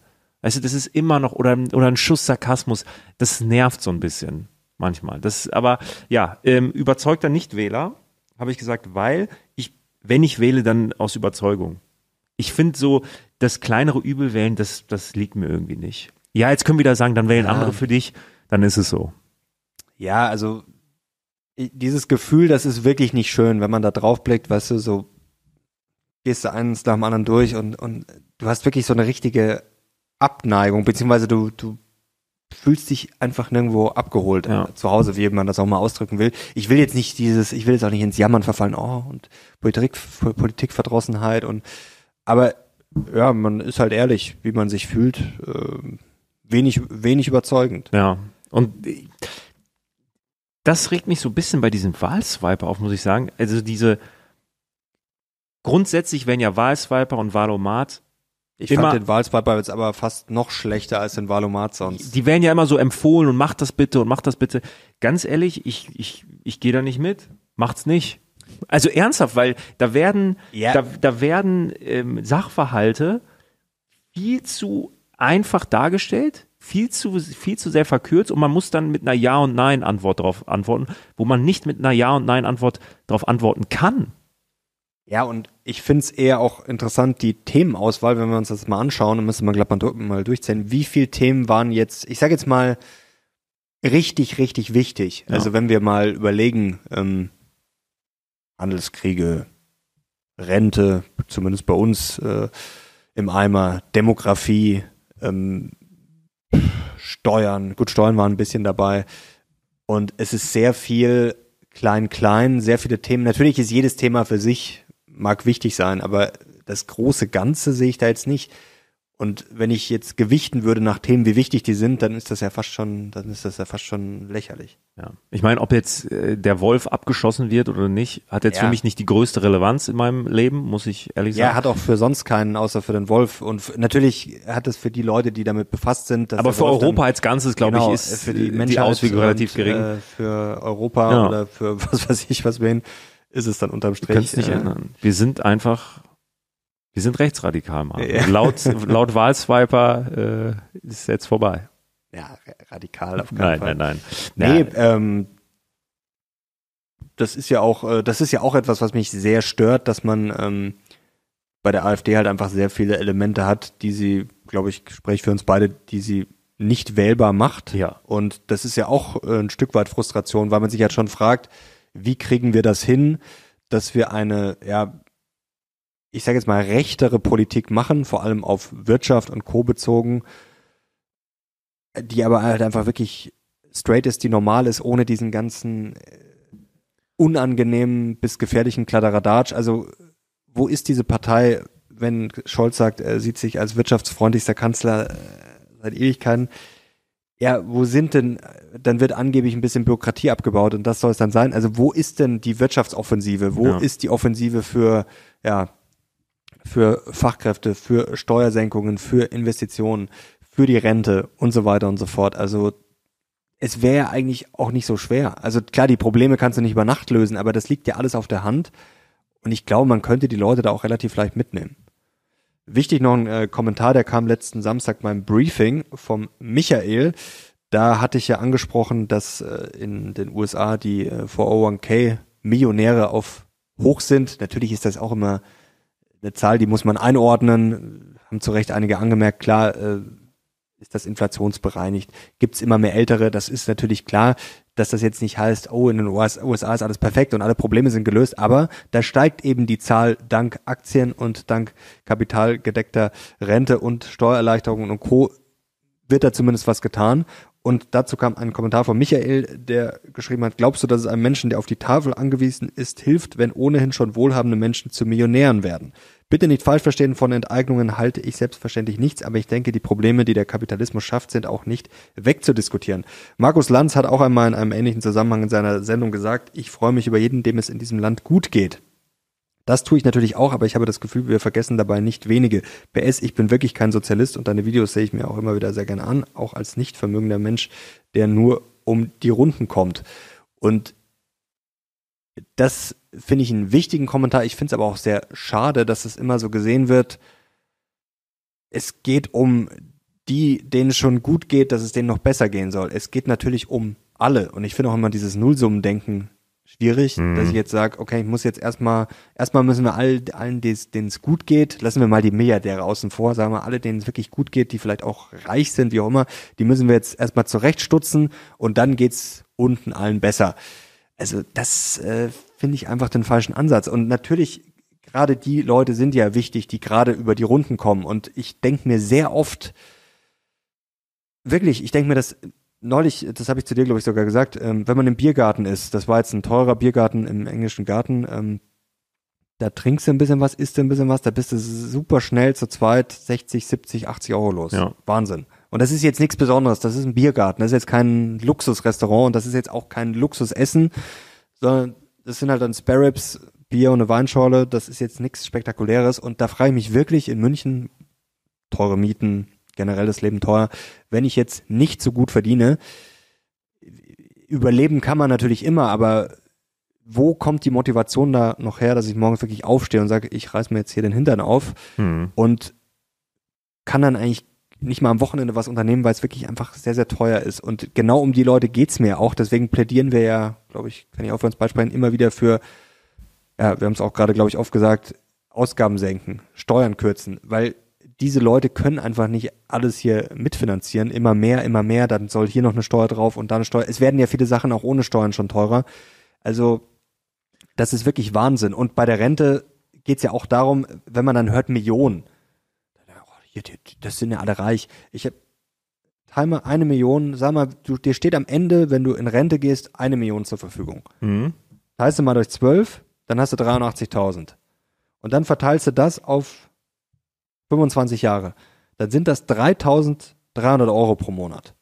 Weißt du, das ist immer noch, oder, oder ein Schuss Sarkasmus, das nervt so ein bisschen manchmal. Das, aber ja, ähm, überzeugter Nichtwähler, habe ich gesagt, weil ich, wenn ich wähle, dann aus Überzeugung. Ich finde so, das kleinere Übel wählen, das, das liegt mir irgendwie nicht. Ja, jetzt können wir wieder sagen, dann wählen ja. andere für dich, dann ist es so. Ja, also dieses Gefühl, das ist wirklich nicht schön, wenn man da draufblickt, weißt du, so gehst du eins nach dem anderen durch und, und du hast wirklich so eine richtige Abneigung, beziehungsweise du, du fühlst dich einfach nirgendwo abgeholt ja. zu Hause, wie man das auch mal ausdrücken will. Ich will jetzt nicht dieses, ich will jetzt auch nicht ins Jammern verfallen, oh, und Politik, Politikverdrossenheit und, aber ja, man ist halt ehrlich, wie man sich fühlt, äh, wenig, wenig überzeugend. Ja, und das regt mich so ein bisschen bei diesem Wahlswiper auf, muss ich sagen. Also diese, grundsätzlich werden ja Wahlswiper und Wahlomat Ich immer, fand den Wahlswiper jetzt aber fast noch schlechter als den Wahlomat sonst. Die werden ja immer so empfohlen und macht das bitte und macht das bitte. Ganz ehrlich, ich, ich, ich gehe da nicht mit. Macht's nicht. Also ernsthaft, weil da werden, ja. da, da werden ähm, Sachverhalte viel zu einfach dargestellt, viel zu, viel zu sehr verkürzt und man muss dann mit einer Ja- und Nein-Antwort darauf antworten, wo man nicht mit einer Ja- und Nein-Antwort darauf antworten kann. Ja, und ich finde es eher auch interessant, die Themenauswahl, wenn wir uns das mal anschauen, dann müssen wir glatt mal, mal durchzählen, wie viele Themen waren jetzt, ich sage jetzt mal, richtig, richtig wichtig. Ja. Also wenn wir mal überlegen, ähm, Handelskriege, Rente, zumindest bei uns äh, im Eimer, Demografie, ähm, Steuern, gut, Steuern waren ein bisschen dabei und es ist sehr viel klein-klein, sehr viele Themen. Natürlich ist jedes Thema für sich, mag wichtig sein, aber das große Ganze sehe ich da jetzt nicht. Und wenn ich jetzt gewichten würde nach Themen, wie wichtig die sind, dann ist das ja fast schon, dann ist das ja fast schon lächerlich. Ja. Ich meine, ob jetzt äh, der Wolf abgeschossen wird oder nicht, hat jetzt ja. für mich nicht die größte Relevanz in meinem Leben, muss ich ehrlich sagen. Ja, hat auch für sonst keinen, außer für den Wolf. Und f- natürlich hat es für die Leute, die damit befasst sind. Dass aber für Wolf Europa als Ganzes, glaube genau, ich, ist für die, die Auswirkung relativ und, gering. Äh, für Europa ja. oder für was weiß ich was wen, ist es dann unterm Strich. Kannst nicht äh, ändern. Wir sind einfach Wir sind rechtsradikal, Mann. Ja. Laut, laut Wahlswiper äh, ist jetzt vorbei. Ja, radikal auf keinen nein, Fall. Nein, nein, nein. Nee, ähm, das ist ja auch, äh, das ist ja auch etwas, was mich sehr stört, dass man ähm, bei der AfD halt einfach sehr viele Elemente hat, die sie, glaube ich, spreche für uns beide, die sie nicht wählbar macht. Ja. Und das ist ja auch äh, ein Stück weit Frustration, weil man sich halt schon fragt, wie kriegen wir das hin, dass wir eine, ja, ich sage jetzt mal, rechtere Politik machen, vor allem auf Wirtschaft und Co. bezogen, die aber halt einfach wirklich straight ist, die normal ist, ohne diesen ganzen unangenehmen bis gefährlichen Kladderadatsch. Also wo ist diese Partei, wenn Scholz sagt, er sieht sich als wirtschaftsfreundlichster Kanzler seit Ewigkeiten? Ja, wo sind denn, dann wird angeblich ein bisschen Bürokratie abgebaut und das soll es dann sein. Also wo ist denn die Wirtschaftsoffensive? Wo ja. ist die Offensive für, ja, für Fachkräfte, für Steuersenkungen, für Investitionen, für die Rente und so weiter und so fort. Also es wäre eigentlich auch nicht so schwer. Also klar, die Probleme kannst du nicht über Nacht lösen, aber das liegt ja alles auf der Hand und ich glaube, man könnte die Leute da auch relativ leicht mitnehmen. Wichtig noch ein äh, Kommentar, der kam letzten Samstag beim Briefing vom Michael. Da hatte ich ja angesprochen, dass äh, in den U S A die äh, vier oh eins k Millionäre auf hoch sind. Natürlich ist das auch immer eine Zahl, die muss man einordnen, haben zu Recht einige angemerkt, klar äh, ist das inflationsbereinigt, gibt es immer mehr Ältere, das ist natürlich klar, dass das jetzt nicht heißt, oh, in den U S A ist alles perfekt und alle Probleme sind gelöst, aber da steigt eben die Zahl dank Aktien und dank kapitalgedeckter Rente und Steuererleichterungen und Co. wird da zumindest was getan. Und dazu kam ein Kommentar von Michael, der geschrieben hat, glaubst du, dass es einem Menschen, der auf die Tafel angewiesen ist, hilft, wenn ohnehin schon wohlhabende Menschen zu Millionären werden? Bitte nicht falsch verstehen, von Enteignungen halte ich selbstverständlich nichts, aber ich denke, die Probleme, die der Kapitalismus schafft, sind auch nicht wegzudiskutieren. Markus Lanz hat auch einmal in einem ähnlichen Zusammenhang in seiner Sendung gesagt, ich freue mich über jeden, dem es in diesem Land gut geht. Das tue ich natürlich auch, aber ich habe das Gefühl, wir vergessen dabei nicht wenige. P S, ich bin wirklich kein Sozialist und deine Videos sehe ich mir auch immer wieder sehr gerne an, auch als nicht vermögender Mensch, der nur um die Runden kommt. Und das finde ich einen wichtigen Kommentar. Ich finde es aber auch sehr schade, dass es immer so gesehen wird, es geht um die, denen es schon gut geht, dass es denen noch besser gehen soll. Es geht natürlich um alle. Und ich finde auch immer dieses Nullsummendenken schwierig, mhm. dass ich jetzt sage, okay, ich muss jetzt erstmal, erstmal müssen wir all, allen, denen es gut geht, lassen wir mal die Milliardäre außen vor, sagen wir alle, denen es wirklich gut geht, die vielleicht auch reich sind, wie auch immer, die müssen wir jetzt erstmal zurechtstutzen und dann geht's unten allen besser. Also das äh, finde ich einfach den falschen Ansatz. Und natürlich, gerade die Leute sind ja wichtig, die gerade über die Runden kommen. Und ich denke mir sehr oft, wirklich, ich denke mir das neulich, das habe ich zu dir, glaube ich, sogar gesagt, ähm, wenn man im Biergarten ist, das war jetzt ein teurer Biergarten im englischen Garten, ähm, da trinkst du ein bisschen was, isst du ein bisschen was, da bist du super schnell zu zweit sechzig, siebzig, achtzig Euro los. Ja. Wahnsinn. Und das ist jetzt nichts Besonderes, das ist ein Biergarten, das ist jetzt kein Luxusrestaurant und das ist jetzt auch kein Luxusessen, sondern das sind halt dann Spare Ribs, Bier und eine Weinschorle, das ist jetzt nichts Spektakuläres und da frage ich mich wirklich in München, teure Mieten, generell das Leben teuer, wenn ich jetzt nicht so gut verdiene, überleben kann man natürlich immer, aber wo kommt die Motivation da noch her, dass ich morgens wirklich aufstehe und sage, ich reiß mir jetzt hier den Hintern auf mhm. und kann dann eigentlich nicht mal am Wochenende was unternehmen, weil es wirklich einfach sehr, sehr teuer ist. Und genau um die Leute geht's mir auch, deswegen plädieren wir ja, glaube ich, kann ich auch für uns beisprechen, immer wieder für, ja, wir haben es auch gerade, glaube ich, oft gesagt, Ausgaben senken, Steuern kürzen, weil diese Leute können einfach nicht alles hier mitfinanzieren, immer mehr, immer mehr, dann soll hier noch eine Steuer drauf und da eine Steuer. Es werden ja viele Sachen auch ohne Steuern schon teurer. Also das ist wirklich Wahnsinn. Und bei der Rente geht es ja auch darum, wenn man dann hört Millionen, das sind ja alle reich. Ich habe teile eine Million, sag mal, du, dir steht am Ende, wenn du in Rente gehst, eine Million zur Verfügung. Mhm. Teilst du mal durch zwölf, dann hast du dreiundachtzigtausend. Und dann verteilst du das auf fünfundzwanzig Jahre, dann sind das dreitausenddreihundert Euro pro Monat.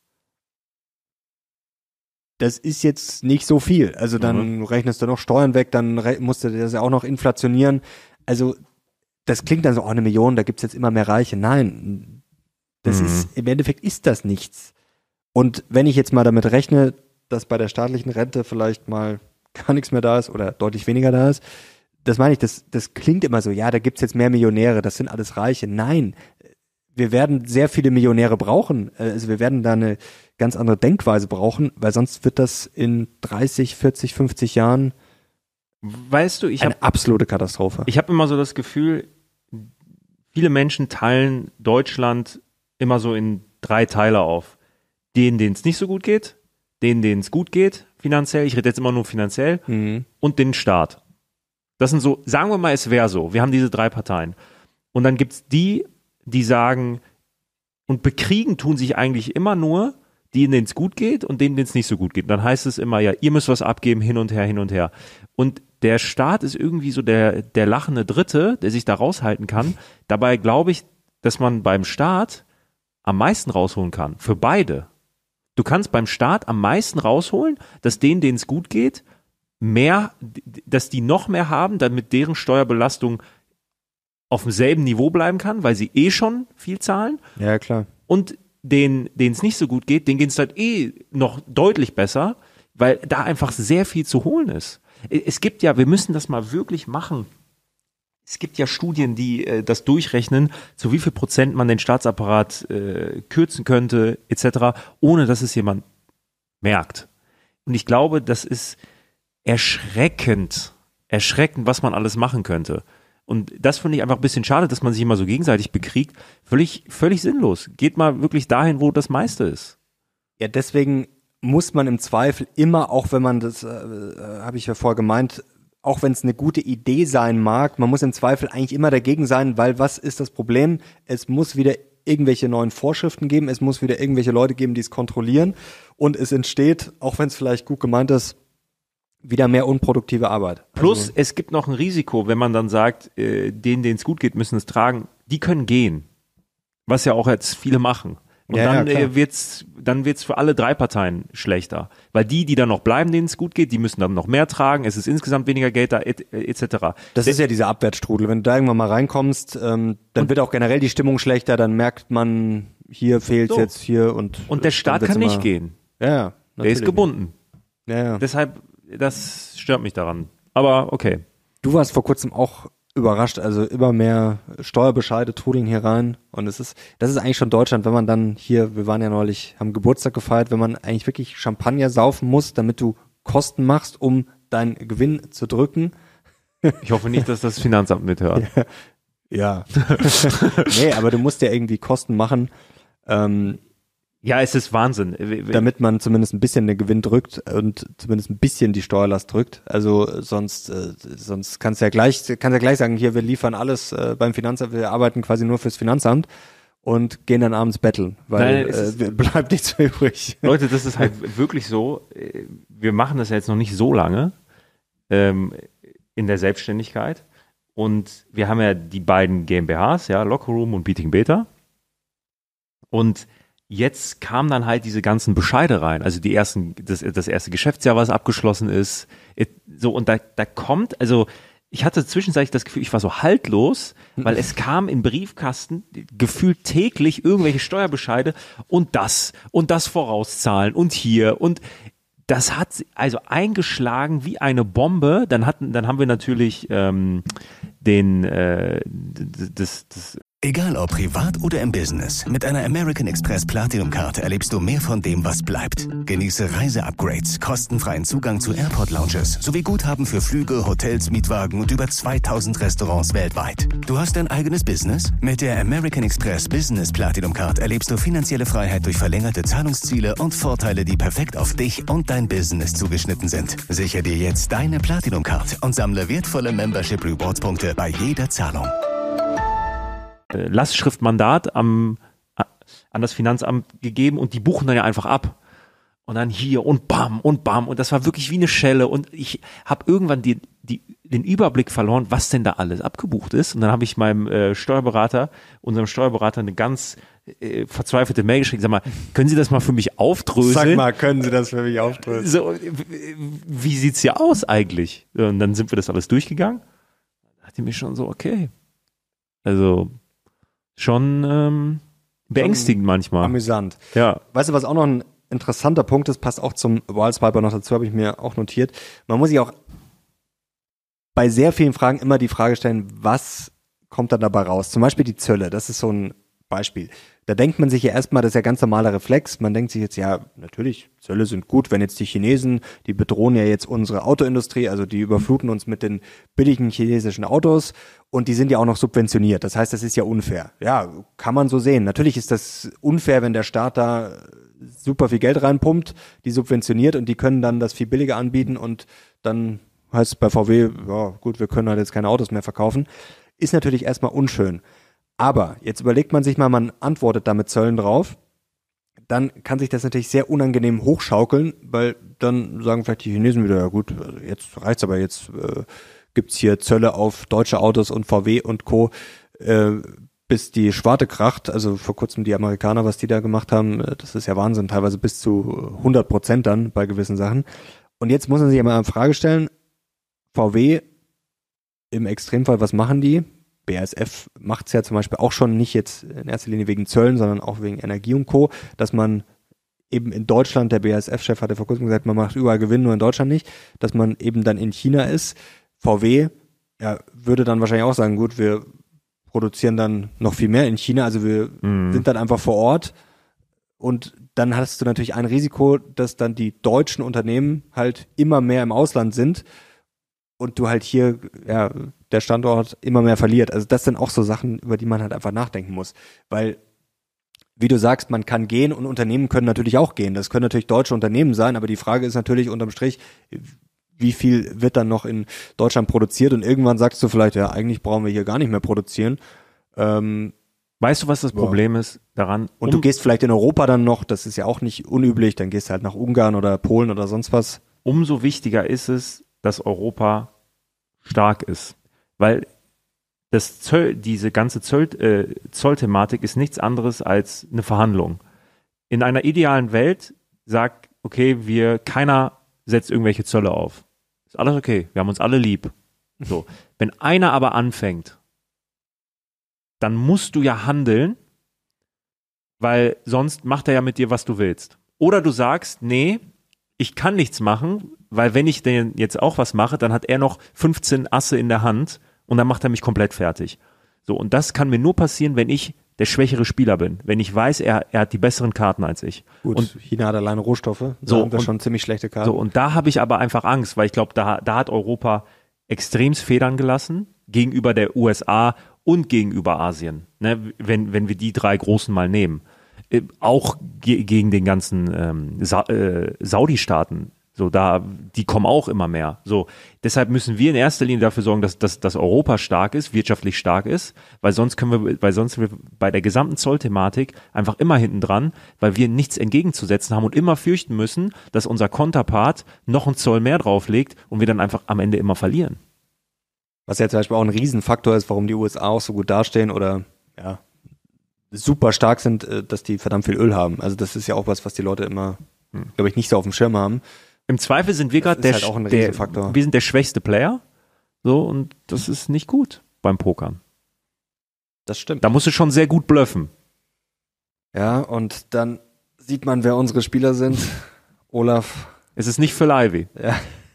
Das ist jetzt nicht so viel. Also dann mhm. rechnest du noch Steuern weg, dann re- musst du das ja auch noch inflationieren. Also das klingt dann so, oh, eine Million, da gibt's jetzt immer mehr Reiche. Nein, das mhm. ist, im Endeffekt ist das nichts. Und wenn ich jetzt mal damit rechne, dass bei der staatlichen Rente vielleicht mal gar nichts mehr da ist oder deutlich weniger da ist, das meine ich, das, das klingt immer so, ja, da gibt's jetzt mehr Millionäre, das sind alles Reiche. Nein, wir werden sehr viele Millionäre brauchen. Also wir werden da eine ganz andere Denkweise brauchen, weil sonst wird das in dreißig, vierzig, fünfzig Jahren weißt du, ich eine hab, absolute Katastrophe. Ich habe immer so das Gefühl, viele Menschen teilen Deutschland immer so in drei Teile auf. Denen, denen es nicht so gut geht, denen, denen es gut geht, finanziell, ich rede jetzt immer nur finanziell, mhm. und den Staat. Das sind so, sagen wir mal, es wäre so. Wir haben diese drei Parteien. Und dann gibt's die, die sagen, und bekriegen tun sich eigentlich immer nur, denen, denen es gut geht und denen, denen es nicht so gut geht. Und dann heißt es immer, ja, ihr müsst was abgeben, hin und her, hin und her. Und der Staat ist irgendwie so der, der lachende Dritte, der sich da raushalten kann. Dabei glaube ich, dass man beim Staat am meisten rausholen kann. Für beide. Du kannst beim Staat am meisten rausholen, dass denen, denen es gut geht, mehr, dass die noch mehr haben, damit deren Steuerbelastung auf demselben Niveau bleiben kann, weil sie eh schon viel zahlen. Ja, klar. Und denen, denen es nicht so gut geht, denen geht es halt eh noch deutlich besser, weil da einfach sehr viel zu holen ist. Es gibt ja, wir müssen das mal wirklich machen. Es gibt ja Studien, die äh, das durchrechnen, zu wie viel Prozent man den Staatsapparat äh, kürzen könnte, et cetera, ohne dass es jemand merkt. Und ich glaube, das ist erschreckend, erschreckend, was man alles machen könnte. Und das finde ich einfach ein bisschen schade, dass man sich immer so gegenseitig bekriegt. Völlig, völlig sinnlos. Geht mal wirklich dahin, wo das meiste ist. Ja, deswegen muss man im Zweifel immer, auch wenn man das, äh, habe ich ja vorher gemeint, auch wenn es eine gute Idee sein mag, man muss im Zweifel eigentlich immer dagegen sein, weil was ist das Problem? Es muss wieder irgendwelche neuen Vorschriften geben, es muss wieder irgendwelche Leute geben, die es kontrollieren und es entsteht, auch wenn es vielleicht gut gemeint ist, wieder mehr unproduktive Arbeit. Plus, also, es gibt noch ein Risiko, wenn man dann sagt, äh, denen, denen es gut geht, müssen es tragen, die können gehen. Was ja auch jetzt viele machen. Und ja, dann ja, äh, wird's, dann wird's für alle drei Parteien schlechter. Weil die, die dann noch bleiben, denen es gut geht, die müssen dann noch mehr tragen, es ist insgesamt weniger Geld da, et, et cetera. Das ist ja dieser Abwärtsstrudel. Wenn du da irgendwann mal reinkommst, ähm, dann und wird auch generell die Stimmung schlechter, dann merkt man, hier fehlt's so. jetzt hier und Und der Staat kann nicht gehen. Ja, ja. Der ist gebunden. Ja, ja. Deshalb, das stört mich daran. Aber okay. Du warst vor kurzem auch überrascht. Also immer mehr Steuerbescheide trudeln hier rein. Und es ist, das ist eigentlich schon Deutschland, wenn man dann hier, wir waren ja neulich, haben Geburtstag gefeiert, wenn man eigentlich wirklich Champagner saufen muss, damit du Kosten machst, um deinen Gewinn zu drücken. Ich hoffe nicht, dass das Finanzamt mithört. Ja. ja. Nee, aber du musst ja irgendwie Kosten machen. Ähm, Ja, es ist Wahnsinn. Damit man zumindest ein bisschen den Gewinn drückt und zumindest ein bisschen die Steuerlast drückt. Also sonst, äh, sonst kannst du ja gleich, kannst ja gleich sagen, hier, wir liefern alles äh, beim Finanzamt, wir arbeiten quasi nur fürs Finanzamt und gehen dann abends betteln, weil Nein, äh, bleibt nichts mehr übrig. Leute, das ist halt wirklich so, wir machen das ja jetzt noch nicht so lange ähm, in der Selbstständigkeit und wir haben ja die beiden GmbHs, ja, Lockerroom und Beating Beta und jetzt kamen dann halt diese ganzen Bescheide rein, also die ersten, das, das erste Geschäftsjahr, was abgeschlossen ist, so und da, da kommt, also ich hatte zwischenzeitlich das Gefühl, ich war so haltlos, weil es kam in Briefkasten gefühlt täglich irgendwelche Steuerbescheide und das und das vorauszahlen und hier und das hat also eingeschlagen wie eine Bombe. Dann hatten, dann haben wir natürlich ähm, den äh, das, das Egal ob privat oder im Business, mit einer American Express Platinum-Karte erlebst du mehr von dem, was bleibt. Genieße Reise-Upgrades, kostenfreien Zugang zu Airport-Lounges sowie Guthaben für Flüge, Hotels, Mietwagen und über zweitausend Restaurants weltweit. Du hast dein eigenes Business? Mit der American Express Business Platinum Card erlebst du finanzielle Freiheit durch verlängerte Zahlungsziele und Vorteile, die perfekt auf dich und dein Business zugeschnitten sind. Sichere dir jetzt deine Platinum Card und sammle wertvolle Membership Rewards Punkte bei jeder Zahlung. Lastschriftmandat am, an das Finanzamt gegeben und die buchen dann ja einfach ab. Und dann hier und bam und bam und das war wirklich wie eine Schelle und ich habe irgendwann die, die, den Überblick verloren, was denn da alles abgebucht ist. Und dann habe ich meinem äh, Steuerberater, unserem Steuerberater eine ganz äh, verzweifelte Mail geschrieben. Sag mal, können Sie das mal für mich aufdröseln? Sag mal, können Sie das für mich aufdröseln? So, wie sieht's hier aus eigentlich? Und dann sind wir das alles durchgegangen. Da dachte ich mir schon so, okay. Also schon ähm, beängstigend schon manchmal. Amüsant. Ja. Weißt du, was auch noch ein interessanter Punkt ist, passt auch zum Wildswiper noch dazu, habe ich mir auch notiert. Man muss sich auch bei sehr vielen Fragen immer die Frage stellen, was kommt dann dabei raus? Zum Beispiel die Zölle, das ist so ein Beispiel. Da denkt man sich ja erstmal, das ist ja ganz normaler Reflex, man denkt sich jetzt, ja, natürlich, Zölle sind gut, wenn jetzt die Chinesen, die bedrohen ja jetzt unsere Autoindustrie, also die überfluten uns mit den billigen chinesischen Autos und die sind ja auch noch subventioniert, das heißt, das ist ja unfair. Ja, kann man so sehen. Natürlich ist das unfair, wenn der Staat da super viel Geld reinpumpt, die subventioniert und die können dann das viel billiger anbieten und dann heißt es bei V W, ja gut, wir können halt jetzt keine Autos mehr verkaufen. Ist natürlich erstmal unschön. Aber jetzt überlegt man sich mal, man antwortet da mit Zöllen drauf, dann kann sich das natürlich sehr unangenehm hochschaukeln, weil dann sagen vielleicht die Chinesen wieder, ja gut, also jetzt reicht's aber, jetzt äh, gibt's hier Zölle auf deutsche Autos und V W und Co., äh, bis die Schwarte kracht, also vor kurzem die Amerikaner, was die da gemacht haben, das ist ja Wahnsinn, teilweise bis zu hundert Prozent dann bei gewissen Sachen. Und jetzt muss man sich einmal eine Frage stellen, V W im Extremfall, was machen die? B A S F macht es ja zum Beispiel auch schon nicht jetzt in erster Linie wegen Zöllen, sondern auch wegen Energie und Co., dass man eben in Deutschland, der B A S F-Chef hatte vor kurzem gesagt, man macht überall Gewinn, nur in Deutschland nicht, dass man eben dann in China ist. V W ja, würde dann wahrscheinlich auch sagen, gut, wir produzieren dann noch viel mehr in China, also wir mhm. sind dann einfach vor Ort und dann hast du natürlich ein Risiko, dass dann die deutschen Unternehmen halt immer mehr im Ausland sind und du halt hier, ja, der Standort immer mehr verliert. Also das sind auch so Sachen, über die man halt einfach nachdenken muss, weil, wie du sagst, man kann gehen und Unternehmen können natürlich auch gehen. Das können natürlich deutsche Unternehmen sein, aber die Frage ist natürlich unterm Strich, wie viel wird dann noch in Deutschland produziert und irgendwann sagst du vielleicht, ja, eigentlich brauchen wir hier gar nicht mehr produzieren. Ähm, weißt du, was das ja. Problem ist daran? Und um, du gehst vielleicht in Europa dann noch, das ist ja auch nicht unüblich, dann gehst du halt nach Ungarn oder Polen oder sonst was. Umso wichtiger ist es, dass Europa stark ist, weil das Zoll, diese ganze Zoll, äh, Zollthematik ist nichts anderes als eine Verhandlung. In einer idealen Welt sagt, okay, wir, keiner setzt irgendwelche Zölle auf. Ist alles okay, wir haben uns alle lieb. So. Wenn einer aber anfängt, dann musst du ja handeln, weil sonst macht er ja mit dir, was du willst. Oder du sagst, nee, ich kann nichts machen, weil wenn ich denn jetzt auch was mache, dann hat er noch fünfzehn Asse in der Hand und dann macht er mich komplett fertig. So, und das kann mir nur passieren, wenn ich der schwächere Spieler bin, wenn ich weiß, er, er hat die besseren Karten als ich. Gut, und China hat alleine Rohstoffe, da so, haben wir und, schon ziemlich schlechte Karten. So, und da habe ich aber einfach Angst, weil ich glaube, da, da hat Europa extremst Federn gelassen gegenüber der U S A und gegenüber Asien, ne, wenn, wenn wir die drei Großen mal nehmen. Äh, auch ge- gegen den ganzen ähm, Sa- äh, Saudi-Staaten. So, da, die kommen auch immer mehr. So, deshalb müssen wir in erster Linie dafür sorgen, dass, dass, dass Europa stark ist, wirtschaftlich stark ist, weil sonst können wir, weil sonst sind wir bei der gesamten Zollthematik einfach immer hinten dran, weil wir nichts entgegenzusetzen haben und immer fürchten müssen, dass unser Konterpart noch einen Zoll mehr drauflegt und wir dann einfach am Ende immer verlieren. Was ja zum Beispiel auch ein Riesenfaktor ist, warum die U S A auch so gut dastehen oder ja super stark sind, dass die verdammt viel Öl haben. Also das ist ja auch was, was die Leute immer, hm. glaube ich, nicht so auf dem Schirm haben. Im Zweifel sind wir gerade der, halt auch ein der, Riesenfaktor. wir sind der schwächste Player, so, und das ist nicht gut beim Pokern. Das stimmt. Da musst du schon sehr gut bluffen. Ja, und dann sieht man, wer unsere Spieler sind. Olaf. Es ist nicht für Ivy. Ja.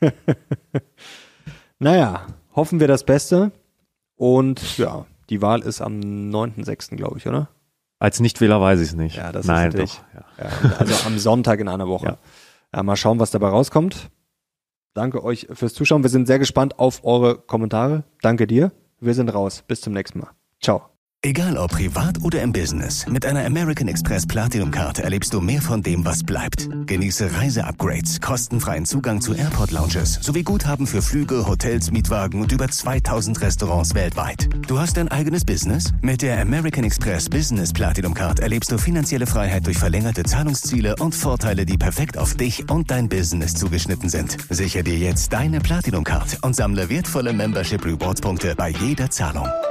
Naja, hoffen wir das Beste. Und ja, die Wahl ist am neunten sechsten, glaube ich, oder? Als Nichtwähler weiß ich es nicht. Ja, das Nein, ist natürlich. doch, ja. Ja, also am Sonntag in einer Woche. Ja. Ja, mal schauen, was dabei rauskommt. Danke euch fürs Zuschauen. Wir sind sehr gespannt auf eure Kommentare. Danke dir. Wir sind raus. Bis zum nächsten Mal. Ciao. Egal ob privat oder im Business, mit einer American Express Platinum-Karte erlebst du mehr von dem, was bleibt. Genieße Reise-Upgrades, kostenfreien Zugang zu Airport-Lounges sowie Guthaben für Flüge, Hotels, Mietwagen und über zweitausend Restaurants weltweit. Du hast dein eigenes Business? Mit der American Express Business Platinum-Card erlebst du finanzielle Freiheit durch verlängerte Zahlungsziele und Vorteile, die perfekt auf dich und dein Business zugeschnitten sind. Sichere dir jetzt deine Platinum-Card und sammle wertvolle Membership-Rewards-Punkte bei jeder Zahlung.